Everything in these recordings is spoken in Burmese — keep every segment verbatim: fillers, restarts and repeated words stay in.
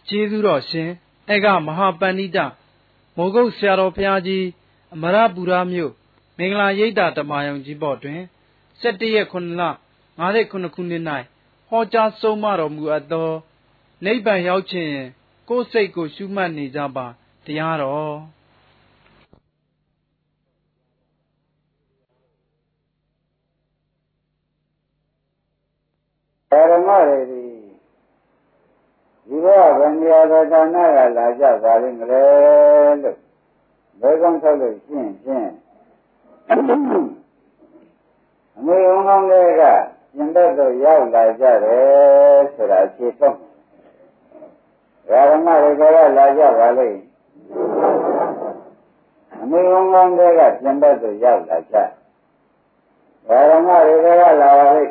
ကျေးဇူးတော်ရှင်အေကမဟာပန္နိတမိုးကုတ်ဆရာတော်ဘုရားကြီးအမရပူရမြို့မင်္ဂလာရိပ်သာဓမ္မယုံကြီးဘော်တွင်စက်တရက်ခုနှစ်လငါးခုနှစ်ခုနှစ်၌ဟောကြားဆုံးမတော်မူအပ်သောနိဗ္ဗာန်ရောက်ခြင်းကိုယ်စိတ်ကိုရှုမှတ်နေကြပါတရားတော်ဓမ္မတွေဒီဘဝဗန္ဓရာသတနာကလာကြပါလိမ့်မလဲလို့ဘယ်ကောင်းထုတ်လို့ရှင်းရှင်းအမေုံကောင်းတွေကပြင်သက်တော့ရောက်လာကြတယ်ဆိုတာခြေဆုံးဓမ္မတွေကလာကြပါလိမ့်အမေုံကောင်းတွေကပြင်သက်တော့ရောက်လာကြဓမ္မတွေကလာပါလိမ့်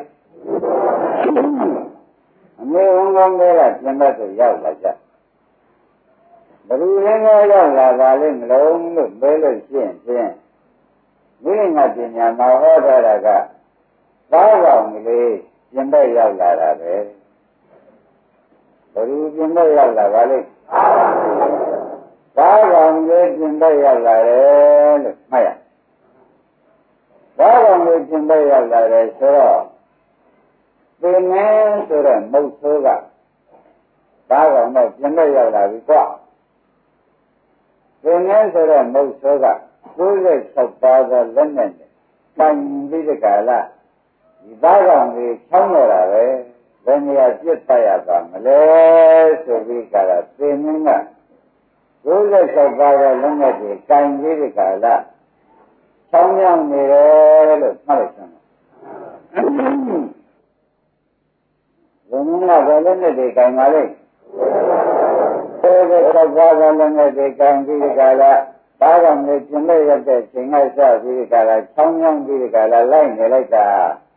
အမေဝန်ကောင်းတွေကပြင်ဘက်သို့ရောက်လာကြဘယ်လိုလဲရောက်လာပါလိမ့်မလို့လို့ပြောလို့ရှိရင်ဖြင့်မိငါပညာမှာဟောထားတာကသားကောင်ကလေးပြင်ဘက်ရောက်လာတာပဲဘယ်လိုပြင်ဘက်ရောက်လာပါလိမ့်သားကောင်ကလေးပြင်ဘက်ရောက်လာတယ်လို့မှတ်ရသားကောင်ကလေးပြင်ဘက်ရောက်လာတယ်ဆိုတော့ဒီနေ့ဆိုတော့မုတ်ဆိုးကဒါကောင်တော့ပြင်မဲ့ရောက်လာပြီကွာဒီနေ့ဆိုတော့မုတ်ဆိုးကကိုယ်ရဲ့၆ပါးသောလက်နဲ့တိုင်ပြီးတဲ့ကာလဒီသားကောင်ကြီးချောင်းလာတာပဲဘယ်နေရာပြစ်တတ်ရပါမလဲဆိုပြီးကာလဒီနေ့ကကိုယ်ရဲ့၆ပါးသောလက်နဲ့တိုင်ပြီးတဲ့ကာလချောင်းရောက်နေတယ်လို့မှတ်လိုက်စမ်းဘုံကဘယ်လိုနဲ့ဒီကံပါလိမ့်အဲဒီတော့ဘာသာလည်းနဲ့ဒီကံပြီးကြလားဘာကမှကျင်မဲ့ရတဲ့ချိန်ကစပြီးကြလားချောင်းချောင်းပြီးကြလားလိုက်နေလိုက်တာ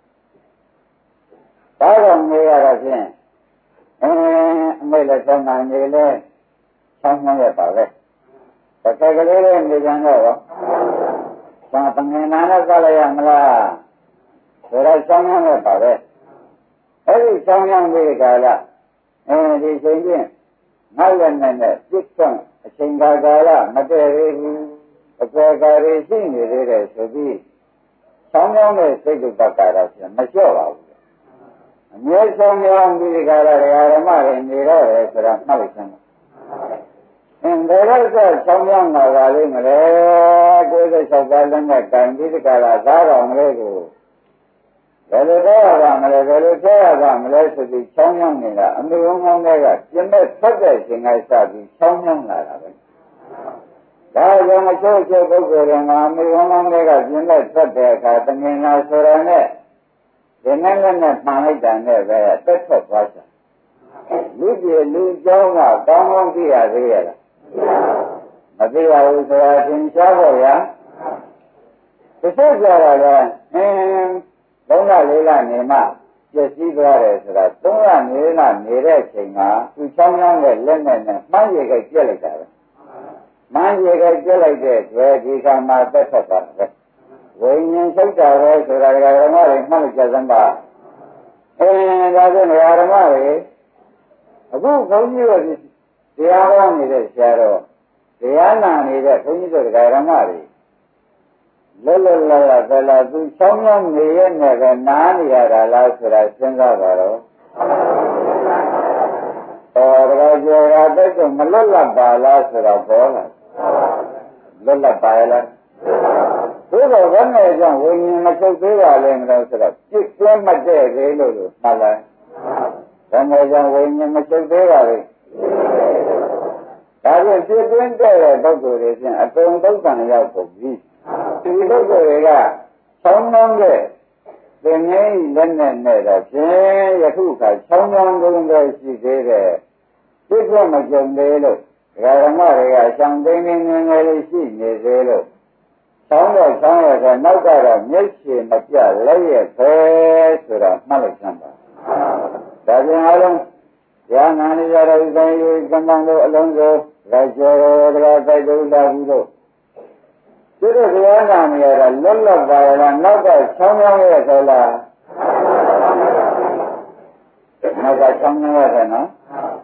ဘာကမှရတော့ဖြင့်အဲအမေလည်းသံဃာနေလဲချောင်းချောင်းရပါပဲတစ်ခါကလေးလေးနေကြတော့ဘာပငင်နာနဲ့ကြလိုက်ရမလားဒါတော့ချောင်းချောင်းရပါပဲအဲ့ဒီဆောင်းရမ်းပြီးကြလားအဲဒီချိန်ချင်းငါ့ရဲ့နဲ့နဲ့ပြစ်ဆုံးအချိန်ကာလမတည့်သေးဘူးအပေကာရီရှိနေသေးတယ်ဆိုပြီးဆောင်းရမ်းတဲ့စိတ်တုပ္ပကာရပြန်မလျှော့ပါဘူးအမြဲဆောင်းရမ်းပြီးကြလားဓမ္မတွေနေတော့တယ်ဆိုတာမှတ်လိုက်စမ်းအင်းဒါတော့ဆောင်းရမ်းလာပါလိမ့်မလဲကိုယ်စိတ်ဆောက်ပါလည်းနဲ့တိုင်ပြီးကြလားသားတော်မလေးကိုဘယ်လိုတော့ရမလဲဘယ်လိုပြောရပါမလဲဆိုပြီးချောင်းချောင်းနေတာအမေကောင်းကောင်းတွေကပြင်မဲ့ဆက်တဲ့ချိန်ကစပြီးချောင်းချောင်းလာတာပဲဒါကြောင့်အချို့အချို့ပုဂ္ဂိုလ်တွေမှာအမေကောင်းကောင်းတွေကပြင်မဲ့ဆက်တဲ့အခါတငင်လာဆိုရတဲ့ဒီနေ့လည်းနဲ့မှန်လိုက်တာနဲ့ပဲတက်ထွက်သွားချင်လူကြီးလူเจ้าကကောင်းကောင်းသိရသေးရလားမသိရဘူးဆိုတာသင်ရှားဖို့ရတစ်ချက်ကြတာကအင်းသုံးလလေးလနေမှပြည့်စည်သွားတယ်ဆိုတာသုံးလလေးလနေတဲ့အချိန်မှာသူချောင်းချောင်းနဲ့လက်နဲ့နဲ့မှန်းရည်ကြပြက်လိုက်တာပဲမှန်းရည်ကြပြက်လိုက်တဲ့ကျွဲဒီကမှာသက်သက်သွားတယ်ဝိညာဉ်ချုပ်တာပဲဆိုတာကဓမ္မတွေမှတ်ကြစမ်းပါအဲဒါဆိုရင်ဓမ္မတွေအခုဘုန်းကြီးတို့တရားဟောနေတဲ့ဆရာတော်တရားနာနေတဲ့ဘုန်းကြီးတို့ဓမ္မတွေလောလောလာလာကလာသူချောင်းချောင်းနေရနဲ့ကနားနေရတာလားဆိုတာစဉ်းစားပါတော့ဟောဒါကြောင့်အတက်တော့မလွတ်လပ်ပါလားဆိုတော့ပေါ်လာလွတ်လပ်ပါလားသို့တော့ဘယ်နဲ့ကြောင့်ဝိညာဉ်မချုပ်သေးပါလဲမလို့ဆိုတော့ပြစ်သွင်းမတည့်သေးလို့လို့မှတ်လိုက်ဘယ်နဲ့ကြောင့်ဝိညာဉ်မချုပ်သေးပါလဲဒါဖြင့်ပြစ်သွင်းတဲ့ပုဂ္ဂိုလ်တွေဖြင့်အကုန်ဒုက္ခရောက်ပုံပြီးဒီပုဂ္ဂိုလ်တွေကဆောင်းနှောင်းတဲ့သင်္ငင်းလက်နဲ့နဲ့တော့ဖြင့်ယခုခါဆောင်းနှောင်းကုန်တဲ့ရှိသေးတယ်ပြစ်ဖို့မကြုံသေးလို့ဓမ္မတွေကရှောင်သိနေငယ်ငယ်လေးရှိနေသေးလို့ဆောင်းတော့ဆောင်းရတဲ့နောက်ကတော့မျက်ခြေမပြလက်ရပဲဆိုတာမှတ်လိုက်စမ်းပါဒါကြောင့်အားလုံးဉာဏ်နာနေရတဲ့ဥပ္ပယကံတန်တို့အလုံးစုံလက်ကျော်တော်တရားတိုက်တူလာဘူးလို့ဒီလိုတရားနာနေရတာလွတ်လပ်ပါလားနောက်ကချောင်းချောင်းရဲ့ဆိုလားနောက်ကချောင်းချောင်းရဲ့နော်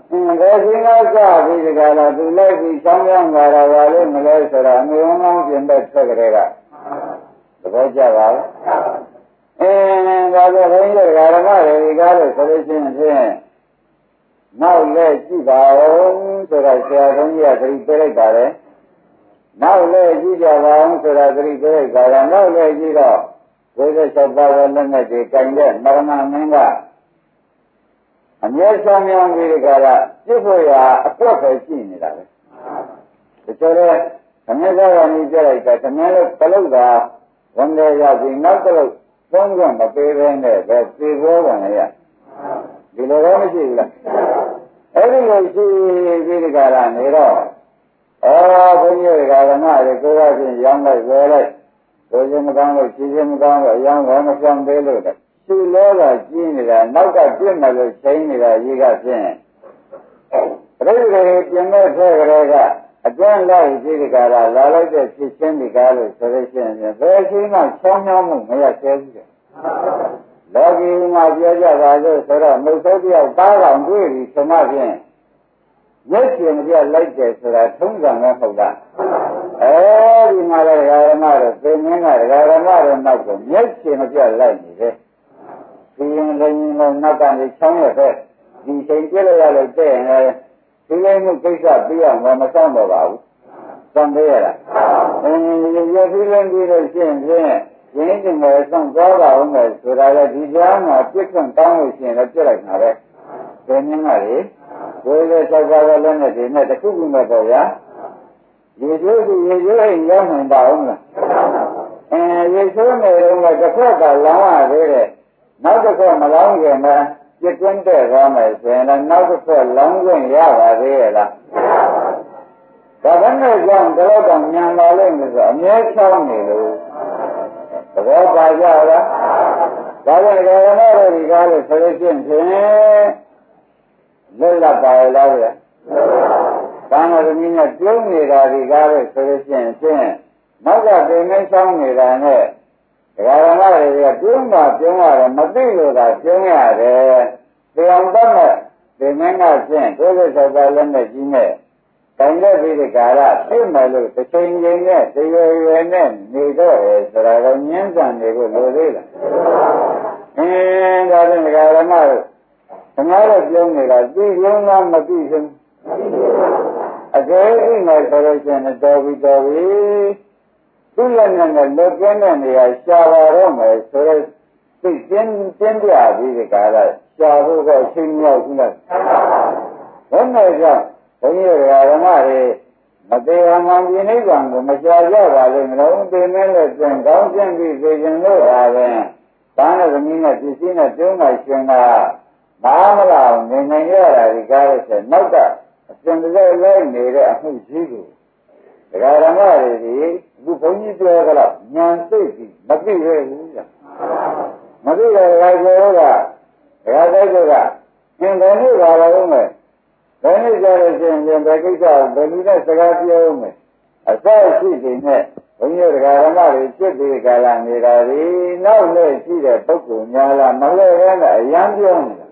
အင်းဒါချင်းကစပြီးဒီကလာသူလိုက်ပြီးချောင်းချောင်းလာတာပါလို့မလဲဆိုတော့အမေဝန်းပြင်တဲ့ဆက်ကလေးကသဘောကျပါလားအင်းဒါဆိုဘုန်းကြီးဓမ္မတွေကားလို့ဆိုလို့ရှိရင်ဖြင့်နောက်လည်းကြည့်ပါဦးဆိုတော့ဆရာတော်ကြီးကသတိပေးလိုက်ပါလေနောက်လည်းကြည့်ကြပါဦးဆိုတော့သတိပေးလိုက်ပါလားနောက်လည်းကြည့်တော့ဝိသေသပါဝလက်နဲ့ဒီကင်တဲ့မရဏမင်းကအမြဲဆောင်မြောင်းပြီးကြတာပြစ်ဖို့ရာအကွက်ပဲရှိနေတာပဲဒါဆိုတော့သမီးသားကမြည်ပြလိုက်တာသမီးလည်းပလုတ်တာဝန်တွေရောက်ပြီးနောက်တစ်လို့သုံးခွင့်မပေးဘဲနဲ့ပဲသေဘောဝင်ရဒီလိုတော့မရှိဘူးလားအဲ့ဒီလိုရှိပြီးကြတာနေတော့အော်ဘုန်းကြီးကဓမ္မတွေကိုယ်ကချင်းရောင်းလိုက်ဝယ်လိုက်ကိုယ်ချင်းမကောင်းလို့ခြေချင်းမကောင်းလို့အယောင်းဝယ်မဆောင်သေးလို့တဲ့သူလောကကြီးနေတာနောက်ကပြစ်မှလို့ချိန်နေတာကြီးကဖြင့်ပြိတ္တိပြင်မဲ့ထဲကလေးကအကျဉ်းလိုက်ပြီးဒီကရာလာလိုက်တဲ့ဖြစ်ချင်းဒီကားလို့ဆိုလို့ရှိရင်ဘယ်အချိန်မှချောင်းချောင်းမှုမရသေးဘူးတဲ့လောကီမှာပြောကြပါလို့ဆိုတော့မုတ်ဆိုးတယောက်သားကောင်တွေ့ပြီးဆိုမှဖြင့်မျက်ရှင်ပြလိုက်တယ်ဆိုတာထုံးစံနဲ့ဟုတ်လားအဲဒီမှာလည်းဓမ္မတို့သင်္ကန်းကဓမ္မတို့နောက်ကိုမျက်ရှင်ပြလိုက်နေတယ်ဒီရင်လည်းလည်းနောက်ကနေချောင်းရတဲ့ဒီချိန်ပြည့်လိုက်ရလို့တဲ့ရင်လည်းဒီလိုမျိုးကိစ္စပြရမှာမဆောင်တော့ပါဘူး။ဆောင်သေးရလား။အင်းရပြီးလည်းပြီးလို့ရှိရင်ဖြင့်ရင်းတင်မယ်ဆောင်သွားပါဦးမယ်ဆိုတာလည်းဒီကြားမှာပြစ်ခွင့်တောင်းလို့ရှိရင်လည်းပြစ်လိုက်မှာပဲ။ဒီနည်းကလေဝိသေသောပါဝလည်းနဲ့ဒီနဲ့တစ်ခုခုမဲ့ပေါ့ဗျာ။ရေကျိုးစီရေကျိုးရင်ရောက်နိုင်ပါဦးမလား။အဲရေကျိုးနေတော့တစ်ခါကလောင်းရသေးတယ်။နောက်တစ်ခါမလောင်းခင်မှာပြစ်ကွင်းတဲ့သွားမယ်ဆိုရင်လည်းနောက်တစ်ခါလောင်းခွင့်ရပါသေးရဲ့လားဒါဘယ်နဲ့ကြောင့်ဒီလောက်တောင်ညံပါလိမ့်မယ်ဆိုအမြဲချောင်းနေလို့သဘောပါကြလားဒါကြောင့်ဓမ္မတော်ဒီကားလို့ဆိုလို့ရှိရင်ဖြင့်လွတ်လပ်ပါရဲ့လားဗျာဘာမှသမီးနဲ့ပြုံးနေတာဒီကားလို့ဆိုလို့ရှိရင်ဖြင့်နောက်ကပင်မချောင်းနေတာနဲ့ဒကာဓမ္မတွေကပြုံးတာပြုံးရတယ်မသိလို့သာပြုံးရတယ်တရားတတ်မဲ့ဒီမင်းကဖြင့်ကိုယ်ကိုယ်ဆောက်တာလည်းနဲ့ကြီးနဲ့တိုင်တဲ့ဒီကာရပြည့်မယ်လို့တစ်ချိန်ချင်းနဲ့တရွယ်ရွယ်နဲ့နေတော့ရဆိုတာတော့ညှင်းဆန်နေဖို့လိုသေးလားအင်းဒါဖြင့်ဒကာဓမ္မတို့ခဏတော့ပြုံးနေတာသိပြုံးလားမသိဘူးအကယ်၍ငါဆိုလို့ရှိရင်တော်ပြီတော်ပြီသူ့လက်နဲ့နဲ့လွတ်ကင်းတဲ့နေရာရှားပါတော့မယ်ဆိုတော့သိကျင်းကျင်းပြပြီးဒီကာရရှားဖို့ကအချိန်ရောက်ပြီလားဘယ်နဲ့ကြောင့်ဘုန်းကြီးဓမ္မတွေမသေးမှန်ပြိနိဗ္ဗာန်ကိုမရှားကြပါလိမ့်မလို့သိနေလို့ကျင်ကောင်းကျင်ပြီးသိခြင်းလို့ပါပဲဒါနဲ့သမီးနဲ့ပစ္စည်းနဲ့ပြုံးမှရှင်ကဘာမလားနေနေရတာဒီကားလို့ဆိုနောက်ကအစဉ်တည်းလဲနေတဲ့အမှုကြီးကိုဒကာဓမ္မတွေဒီအခုဘုန်းကြီးပြောကြတော့ဉာဏ်သိပြီမသိရဘူးကြာမသိတဲ့ဒကာကျော်ကဒကာတိုက်ကအင်းတယ်လို့ပါလို့မယ်ဘယ်နဲ့ကြလို့ရှိရင်ဘယ်ကိစ္စဘယ်လိုနဲ့စကားပြောဦးမယ်အစရှိနေနဲ့ဘုန်းကြီးတရားဓမ္မတွေဖြစ်ပြီးကြလာနေတာဒီနောက်လည်းရှိတဲ့ပုဂ္ဂိုလ်များလားမလဲပဲနဲ့အရန်ပြောနေတာ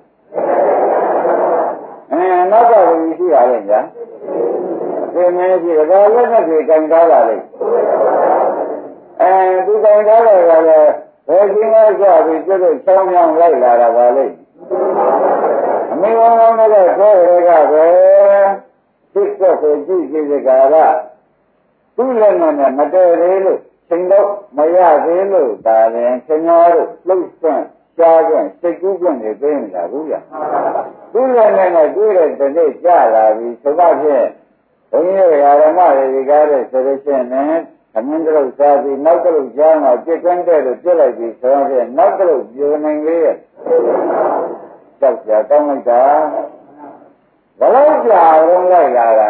အဲနောက်ကဘယ်လိုရှိရလဲညာဒီမင်းကြီးဒါလည်းနဲ့ဒီကံကားလာလိမ့်အဲဒီကံကားလာကလည်းဘယ်ချင်းကကြပြီးကျွတ်ချောင်းချောင်းလိုက်လာတာပါလိမ့်အမေကောင်းကောင်းနဲ့ဆွဲရဲကပဲသိသက်ကိုကြည့်ကြည့်ကြကြတာသူ့လည်းနဲ့မတည့်သေးလို့ချိန်တော့မရသေးလို့ဒါလည်းခင်ဗျားတို့လှုပ်ဆွန့်ရှားခွင့်စိတ်ကူးခွင့်တွေသိနေတာဘူးဗျာသူ့လည်းနဲ့တွေ့တဲ့တနေ့ကြာလာပြီဆိုတော့ဖြင့်ဘုန်းကြီးဓမ္မတွေဒီကားတဲ့ဆိုလို့ရှိရင်သမင်းတို့စားပြီးနောက်တို့ကြားမှာပြစ်ကွန်းတဲ့လို့ပြစ်လိုက်ပြီးဆိုတော့နောက်တို့ပြိုနိုင်လေရဲ့ကြောက်ကြကောင်းလိုက်တာဘယ်လောက်ကြာတော့လိုက်လာတာ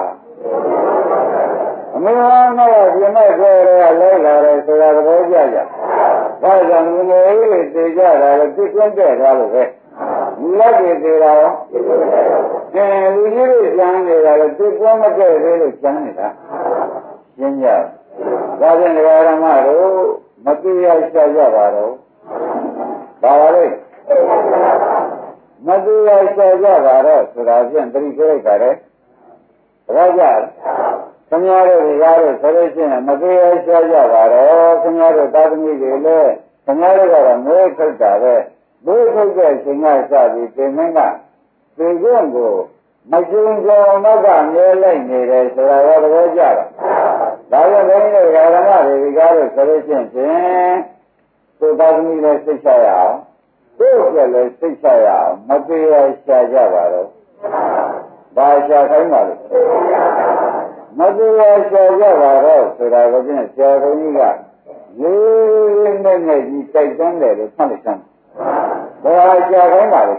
အမေဟောတော့ဒီမဲ့ဆိုရလိုက်လာတယ်ဆိုတာသဘောကျကြဘာကြောင့်ငငယ်လေးတွေကြတာလဲပြစ်ကွန်းတဲ့တာလို့ပဲလူလက်တွေသေးတာရောအဲလူကြီးတွေကျမ်းနေတာလဲပြစ်ကွန်းမတဲ့သေးလို့ကျမ်းနေတာရှင်းကြဒါဖြင့်ဓမ္မတို့မသိရရှာကြပါတော့ဘာပါလဲမသိရရှာကြပါတော့ဆိုတာဖြင့်တတိဆိုလိုက်ပါတယ်ဘာကြခင်ဗျားတို့ရားတို့ဆိုလို့ရှိရင်မသိရရှာကြပါတော့ခင်ဗျားတို့သာသမီတွေလည်းခင်ဗျားတို့ကတော့မွေးထုတ်တာပဲမွေးထုတ်တဲ့အချိန်ကစပြီးသင်မင်းကသေခွင့်ကိုမကျုံကြောင်တော့ကမြဲလိုက်နေတယ်ဆိုတာရောသဘောကျလားဒါကြောင့်ဘုန်းကြီးတို့ဓမ္မတွေကားလို့ဆိုလို့ရှိရင်ဖြင့်ကိုယ်သာသမီလည်းစိတ်ချရအောင်ကိုယ်ကျလည်းစိတ်ချရအောင်မသေးရရှာကြပါတော့ဘာရှာခိုင်းပါလဲမသေးရရှာကြပါတော့ဆိုတာကဖြင့်ဆရာတော်ကြီးကရေးရင်းနဲ့နဲ့ကြီးတိုက်တွန်းတယ်လို့မှတ်လိုက်စမ်းဘာရှာခိုင်းပါလဲ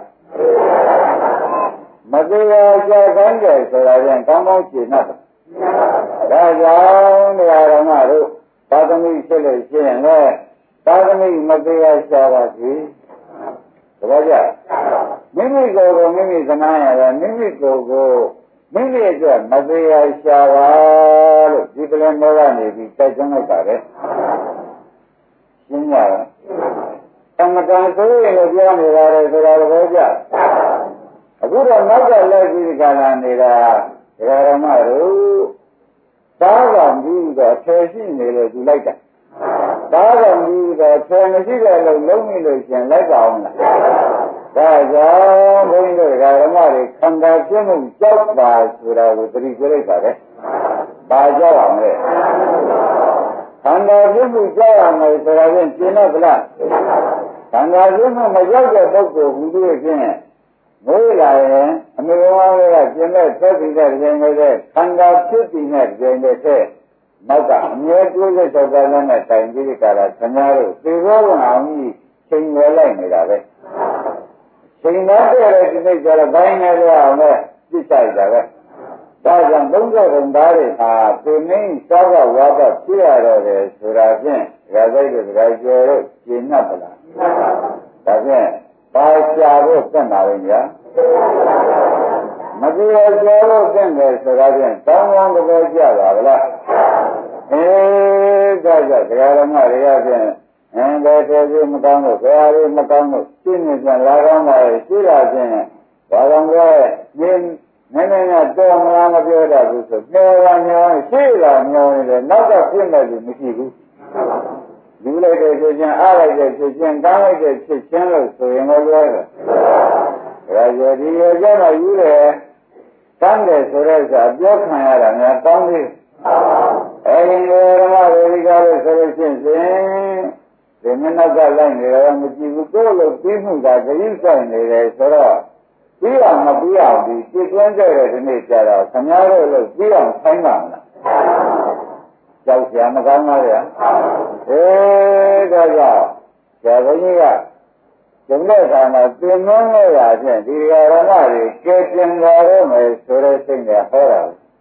မသေးရရှာခိုင်းတယ်ဆိုတာဖြင့်ကောင်းကောင်းရှင်းတတ်တယ်ဒါကြောင့်တရားဓမ္မတို့သာသမီဖြစ်လို့ရှိရင်လည်းသာသမီမသေးရရှာပါစေတပည့်ကြမိမိကိုယ်ကိုမိမိသနာရတယ်မိမိကိုယ်ကိုမိမိအတွက်မသေးရရှာပါလို့ဒီပလင်တော်ကနေပြီးတိုက်တွန်းလိုက်ပါတယ်ရှင်းရလားအမတန်ဆိုရင်လည်းပြောနေပါတယ်ဆိုတာတပည့်ကြအခုတော့နောက်ကလိုက်ပြီးခါလာနေတာဒကာရမတို့သားကပြီးတော့ဆယ်ရှိနေလို့သူလိုက်တာသားကပြီးတော့ဆယ်မရှိတဲ့လို့လုံးမိလို့ရှင်လိုက်ပါအောင်လားဒါကြောင့်ဘုန်းကြီးတို့ဒကာရမတွေခန္ဓာပြည့်မှုကြောက်ပါဆိုတာကိုသတိပေးလိုက်ပါပဲပါကြောက်အောင်လေခန္ဓာပြည့်မှုကြောက်ရမယ်ဆိုတာချင်းရှင်းတော့ဗလားခန္ဓာပြည့်မှုမကြောက်တဲ့ပုဂ္ဂိုလ်ဟူသည်ဖြင့်မွေးလာရင်အမေဘောကကျင်းတဲ့သက်ပြီးတဲ့ခြင်းတွေခန္ဓာဖြစ်ပြီးတဲ့ခြင်းတွေတဲ့နောက်ကအမြဲတွေးတဲ့သောကလည်းနဲ့တိုင်ပြီးကြတာခင်ဗျားတို့သေဘောကအောင်ကြီးချိန်ရွယ်လိုက်နေတာပဲချိန်တော့တဲ့ဒီနေ့ကျတော့ဘိုင်းနေတော့အောင်နဲ့ပြစ်ဆိုင်တာပဲဒါကြောင့်သုံးတဲ့ဘုံသားတွေဟာပြင်းနေသောကဝါဒဖြစ်ရတော့တယ်ဆိုတာဖြင့်ဒါစိတ်တွေဒါကျော်တို့ရှင်း납ပလားဒါဖြင့်ပါရှာဖို့သင့်ပါလိမ့်ဗျာမပြေကျော်လို့သင့်တယ်ဆိုတာဖြင့်တောင်းကောင်းတကယ်ကြပါဗလားအေးဒါကြောင့်ဒကာရမတွေကဖြင့်အင်းဘယ်သေးသေးမကောင်းလို့ဘယ်ဟာလေးမကောင်းလို့ရှင်းနေပြန်လာကောင်းပါရဲ့ရှိတာဖြင့်ဘာကြောင့်လဲနင်းနည်းနည်းတော့မလားမပြောတတ်ဘူးဆိုပေါ်ကညောင်းရှိတာညောင်းနေတယ်နောက်ကပြင့်မဲ့လူမရှိဘူးလူလိုက်တဲ့ဖြစ်ချင်းအားလိုက်တဲ့ဖြစ်ချင်းကောင်းလိုက်တဲ့ဖြစ်ချင်းလို့ဆိုရင်လည်းလွဲတယ်ဒါကြောင့်ဒီရကြတော့ယူတယ်တန်းတယ်ဆိုတော့ဆိုပြောခံရတာများကောင်းသေးအဲဒီဓမ္မဝေဒီကာလို့ဆိုလို့ရှိရင်ဒီမနောက်ကလိုက်နေတော့မကြည့်ဘူးကိုယ်လို့ပြီးမှုကဂရုစိုက်နေတယ်ဆိုတော့ပြီးအောင်မပြီးအောင်ဒီပြည့်စွန်းတဲ့ဒီနေ့ကြတော့ခမားတို့လို့ပြီးအောင်ဆိုင်ပါမလားကြောက်ကြမကောင်းပါဗျာအေးဒါကြောင့်ဇာဘုန်းကြီးကဒီနေ့ကမှပြင်မလို့ရခြင်းဒီဃာရမတွေကဲတင်ကြရမယ်ဆိုတဲ့စိတ်နဲ့ဟောတာ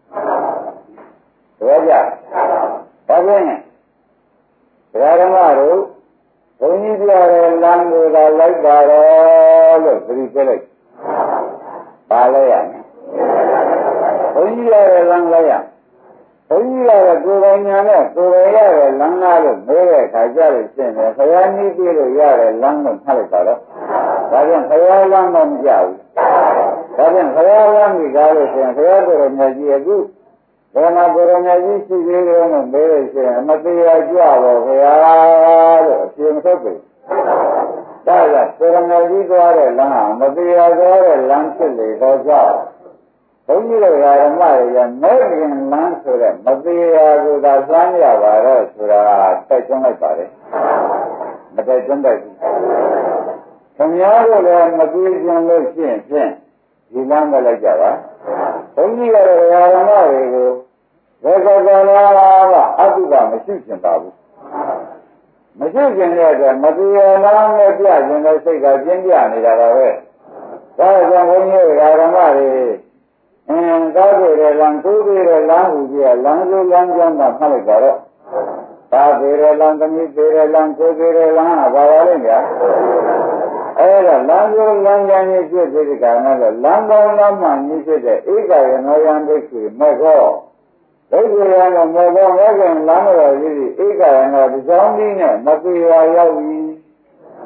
ဘယ်ကြဒါဖြင့်ဃာရမတို့ဘုန်းကြီးပြတဲ့လမ်းကိုသာလိုက်ပါတော့လို့ပြိပြလိုက်ပါလဲရမယ်ဘုန်းကြီးရတဲ့လမ်းလိုက်ရဘုန်းကြီးရတဲ့ကိုယ်ပိုင်ညာနဲ့ကိုယ်ရတဲ့လမ်းသားလို့မေးတဲ့အခါကျလို့ရှင်းတယ်ဘုရားနည်းပြလို့ရတဲ့လမ်းကိုမှတ်လိုက်ပါတော့ဒါကြောင့်ဘုရားလမ်းတော့မကြဘူးဒါကြောင့်ဘုရားလမ်းကြီးကားလို့ရှင်းဘုရားကိုယ်တော်မြတ်ကြီးအခုဘယ်မှာကိုယ်တော်မြတ်ကြီးရှိသေးတယ်လို့မေးလို့ရှင်းမတရားကြွတော့ဘုရားလို့အပြင်ထုတ်ပြီဒါကြောင့်ကိုယ်တော်မြတ်ကြီးသွားတဲ့လမ်းဟာမတရားသွားတဲ့လမ်းဖြစ်လေတော့ကြောင့်ဘုန်းကြီးတို့ဓမ္မတွေကမဲ့ခင်လမ်းဆိုတဲ့မတရားကိုသာစမ်းရပါတော့ဆိုတာတိုက်တွန်းလိုက်ပါတယ်မတိုက်တွန်းတိုက်ဘူးခင်ဗျားတို့လည်းမပြေကျင်လို့ရှိရင်ဖြင့်ဒီလမ်းပဲလိုက်ကြပါဘုန်းကြီးတို့ဓမ္မတွေကိုဘယ်ကောကောလားကအတုပမရှိကျင်ပါဘူးမရှိကျင်တဲ့အတွက်မတရားလမ်းနဲ့ပြကျင်တဲ့စိတ်ကပြင်းပြနေတာပါပဲဒါကြောင့်ဘုန်းကြီးတို့ဓမ္မတွေအင်းကားကြတဲ့လမ်းကိုးကြတဲ့လမ်းဟူကြီးကလမ်းစုလမ်းကြောင်းကမှတ်လိုက်ကြတော့ကားကြတဲ့လမ်းသမီးကြတဲ့လမ်းကိုးကြတဲ့လမ်းကဘာပါလဲဗျာအဲ့ဒါလမ်းစုလမ်းကြောင်းကြီးဖြစ်တဲ့ကံနဲ့လမ်းကောင်းလမ်းမှန်ကြီးဖြစ်တဲ့ဧကရဏယံဒိဋ္ဌိမဲ့ကောဒိဋ္ဌိရံမဲ့ကောမဲ့ကံလမ်းတော်ကြီးဧကရဏဒီကြောင်းကြီးနဲ့မပြေရရောက်ပြီ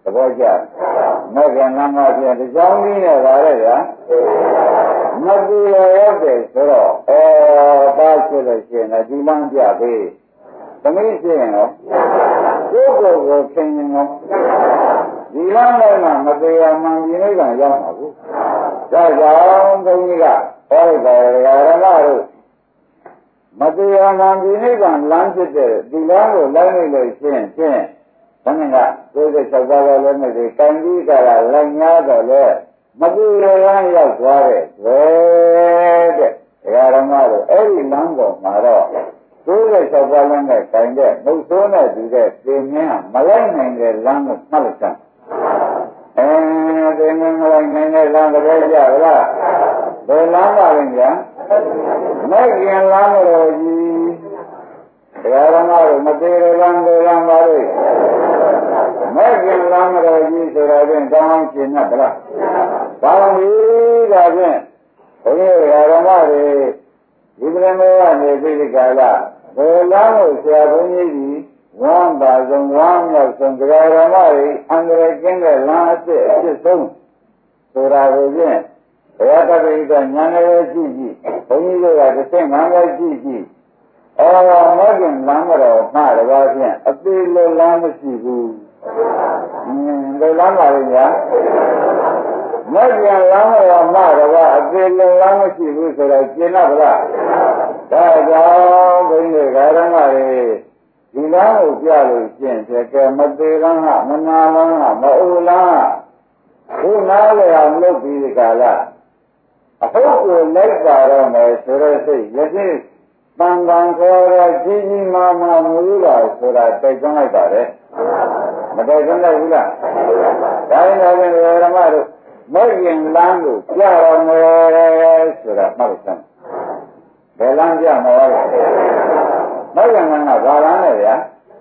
ဘောကြမကနမပြန်တကြောင်းကြီးနဲ့ပါလေဗျာမတူရရောက်တယ်ဆိုတော့အဲပါဖြစ်လို့ရှိရင်ဒီလမ်းပြပေးသမီးရှိရင်တော့ကိုယ်ကိုယ်ကိုခင်ရင်တော့ဒီလမ်းတိုင်းမှာမတရားမှန်ကြီးနေတာရောက်မှာဘူးဒါကြောင့်ဘုန်းကြီးကဟောလိုက်တယ်ဓမ္မတို့မတရားမှန်ကြီးနေတာလမ်းဖြစ်တဲ့ဒီလမ်းကိုလိုက်နေလို့ရှိရင်ဖြင့်ဘုန်းကြီးကကိုယ်စိတ်၆ပါးလည်းမရှိကံကြီးကလာလိုက်냐တော့လေမတူရလမ်းရောက်သွားတဲ့ဘယ်တဲ့ဓမ္မတို့အဲ့ဒီလမ်းပေါ်မှာတော့ကိုယ်စိတ်၆ပါးလည်းနဲ့ကံတဲ့မုတ်ဆိုးနဲ့ဒီတဲ့သင်္မင်းမလိုက်နိုင်တဲ့လမ်းကိုမှတ်လိုက်စမ်းအဲဒီငငလိုက်နိုင်တဲ့လမ်းတည်းကြလားဘယ်လမ်းပါလဲညာမဲ့ခင်လမ်းတော်ကြီးတရားဓမ္မတို့မသေးတဲ့လမ်းတွေလမ်းပါလေမဲ့ခင်လမ်းတော်ကြီးဆိုတော့ပြင်တောင်းရှင်းတတ်လားကောင်းပြီဒါဖြင့်ဘုရားတရားဓမ္မတွေဒီပရမေကနေပြီးကြလားဘယ်လမ်းကိုဆရာဘုန်းကြီးကြီးဝမ်းပါဆုံးဝမ်းမြောက်ဆုံးတရားဓမ္မတွေအန္တရာယ်ကင်းတဲ့လမ်းအစ်အဖြစ်ဆုံးဆိုတာကိုဖြင့်ဘုရားတပည့်ကဉာဏ်နဲ့ကြည့်ကြည့်ဘုန်းကြီးတို့ကတစ်ဆင့်မှန်းပဲကြည့်ကြည့်အော်မဂ္ဂင်လမ်းတော်မှာတကားဖြင့်အသေးလိုလမ်းမရှိဘူးအင်းဒီလမ်းပါလေညာမဂ္ဂင်လမ်းတော်မှာတကားအသေးလိုလမ်းမရှိဘူးဆိုတော့ကျင်တော့ဗလားဒါကြောင့်ဘုန်းကြီးဓမ္မတွေဒီလမ်းကိုပြလို့ကျင့်တယ်ကဲမသေးလမ်းကမနာလမ်းကမအိုလမ်းကဘုနာလေအောင်လုပ်ပြီးဒီကလာအဟုတ်ကိုလိုက်ပါတော့မယ်ဆိုတော့စိတ်ယသိတန်တန်ခေါ်ရကြီးကြီးမားမားမူလာဆိုတာတိုက်တွန်းလိုက်ပါတယ်မတိုက်တွန်းလိုက်ဘူးလားဒါရင်လည်းဓမ္မတို့မဂ္ဂင်လမ်းကိုပြတော်မယ်ဆိုတာမှတ်လိုက်စမ်းဘယ်လမ်းပြမှာလဲမဂ္ဂင်လမ်းကဘာလမ်းလဲဗျာ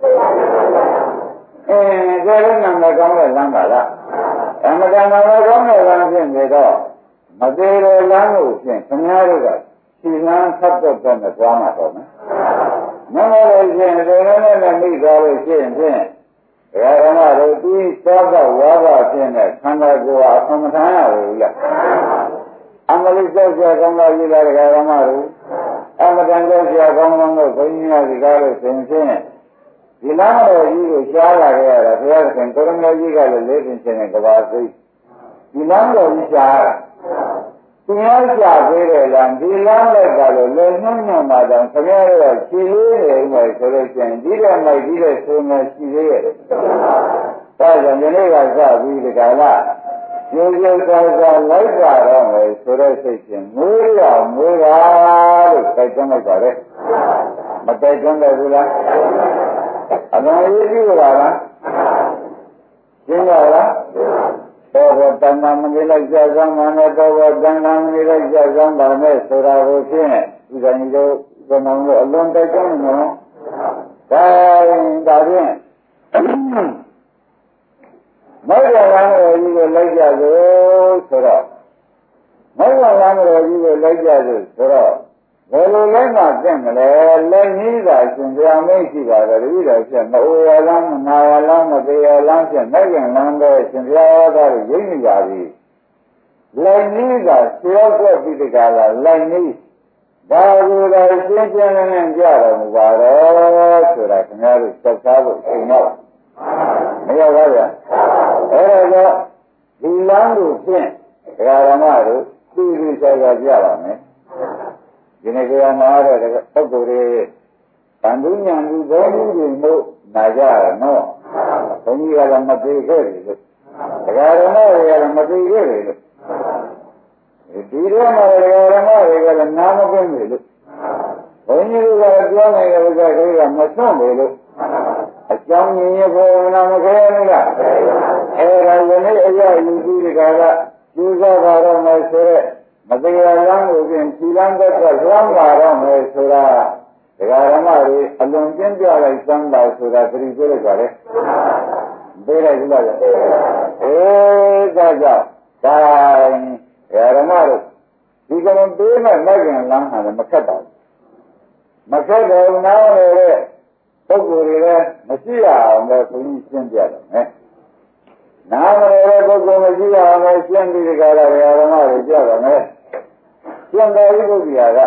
အင်းဒါလည်းနာမည်ကောင်းတဲ့လမ်းပါလားအမတန်နာမည်ကောင်းတဲ့လမ်းဖြစ်နေတော့မသေးတဲ့လမ်းကိုဖြင့်ခင်ဗျားတို့ကခြေလမ်းဆက်တော့တော့မသွားမှာတော့မယ်မမလို့ဖြင့်ဒီလိုနဲ့နဲ့မိသွားလို့ရှိရင်ဖြင့်ဓမ္မတို့ဒီသောကဝါဘဖြင့်နဲ့ခန္ဓာကိုယ်ဟာအမှန်တရားရဘူးလားအမလိစောစောကောင်းလာပြီလားဓမ္မတို့အမတန်ကြောက်ကြကောင်းကောင်းလို့ဘုန်းကြီးများဒီကားလို့ဆိုရင်ဖြင့်ဒီလမ်းတော်ကြီးကိုရှားလာခဲ့ရတာဘုရားရှင်ကိုရမေကြီးကလည်းလေးပင်ချင်းနဲ့ကဘာသိဒီလမ်းတော်ကြီးရှားသူများရှားသေးတယ်လားဒီလမ်းလိုက်ကလည်းလေနှုံးညံ့တာတောင်ခင်ဗျားတို့ခြေလေးနေမယ်ဆိုလို့ရှိရင်ဒီတဲ့မိုက်ဒီတဲ့ဆိုနေရှိသေးရဲ့ဒါကြောင့်ဒီနေ့ကစပြီးဒီကလာကျိုးကျိုးသာသာလိုက်ပါတော့မယ်ဆိုတော့စိတ်ချင်းမွေးရမွေးတာလို့တိုက်တွန်းလိုက်ပါလေမတိုက်တွန်းတယ်ဘူးလားအမှန်ရေးကြည့်ပါလားရှင်းပါလားတော်တော်တန်တန်မနေလိုက်ကြစမ်းပါနဲ့တော်တော်တန်တန်မနေလိုက်ကြစမ်းပါနဲ့ဆိုတာကိုဖြင့်ဒီကနေ့တို့ဘုံတော်တို့အလွန်တိုက်တွန်းနေနော်ဒါဒါဖြင့်မေတ္တာလမ်းတော်ကြီးကိုလိုက်ကြစို့ဆိုတော့မေတ္တာလမ်းတော်ကြီးကိုလိုက်ကြစို့ဆိုတော့ဘယ်လိုလဲမှသိမလဲလက်နည်းသာရှင်ပြမရှိပါဘူးတတိတော်ဖြင့်မအိုရလမ်းမနာရလမ်းမသေးရလမ်းဖြင့်မဲ့ရင်လမ်းတော့ရှင်ပြတော်ကိုရိပ်နေပါပြီလက်နည်းသာဆွေးဆွဲပြီးတကလားလက်နည်းဒါကိုယ်တော်ရှင်းရှင်းလင်းလင်းကြတော်မူပါတော့ဆိုတာခင်ဗျားတို့စောက်သားဖို့အချိန်တော့မရပါဗျာအဲ့ဒါကဒီလမ်းကိုဖြင့်ဒကာရမတို့သူ့သူဆိုင်ကကြပါမယ်ဒီနေ့ကနားတဲ့ပုဂ္ဂိုလ်တွေဗန္ဓုညာလူဘုံကြီးတွေမို့နာကြရနော်ဘုန်းကြီးကလည်းမသိခဲ့ဘူးလို့ဒကာရမတွေကလည်းမသိခဲ့ဘူးလို့ဒီတော့မှဒကာရမတွေကလည်းနားမကွင်းဘူးလို့ဘုန်းကြီးကပြောနိုင်တဲ့ဥစ္စာတွေကမဆွန့်ဘူးလို့အကြောင်းရင်းရဖို့နာမခဲဘူးလားအဲ့ဒါယနေ့အရာယူပြီးဒီကကကျူးစားပါတော့မယ်ဆိုတဲ့မတရားလမ်းကိုပြင်ခြိလမ်းသက်သက်လွှမ်းပါတော့မယ်ဆိုတာဒကာရမတွေအလွန်ကျင့်ကြလိုက်စမ်းပါဆိုတာသတိပေးလိုက်ပါလေပေးလိုက်ဘူးလားအေးဒါကြောင့်ဒါဒကာရမတို့ဒီကံပေးမဲ့မဲ့ခင်လမ်းဟာလည်းမခက်ပါဘူးမခက်တော့နားလေပုဂ္ဂိုလ်တွေလည်းမရှိရအောင်လည်းဘုန်းကြီးရှင်းပြတယ်နော်ဒနာမရတဲ့ပုဂ္ဂိုလ်မရှိရမယ်ရှင်းပြီးဒီကရဓမ္မတွေကြပါမယ်ရှင်းတော်ဤပုဂ္ဂိယာက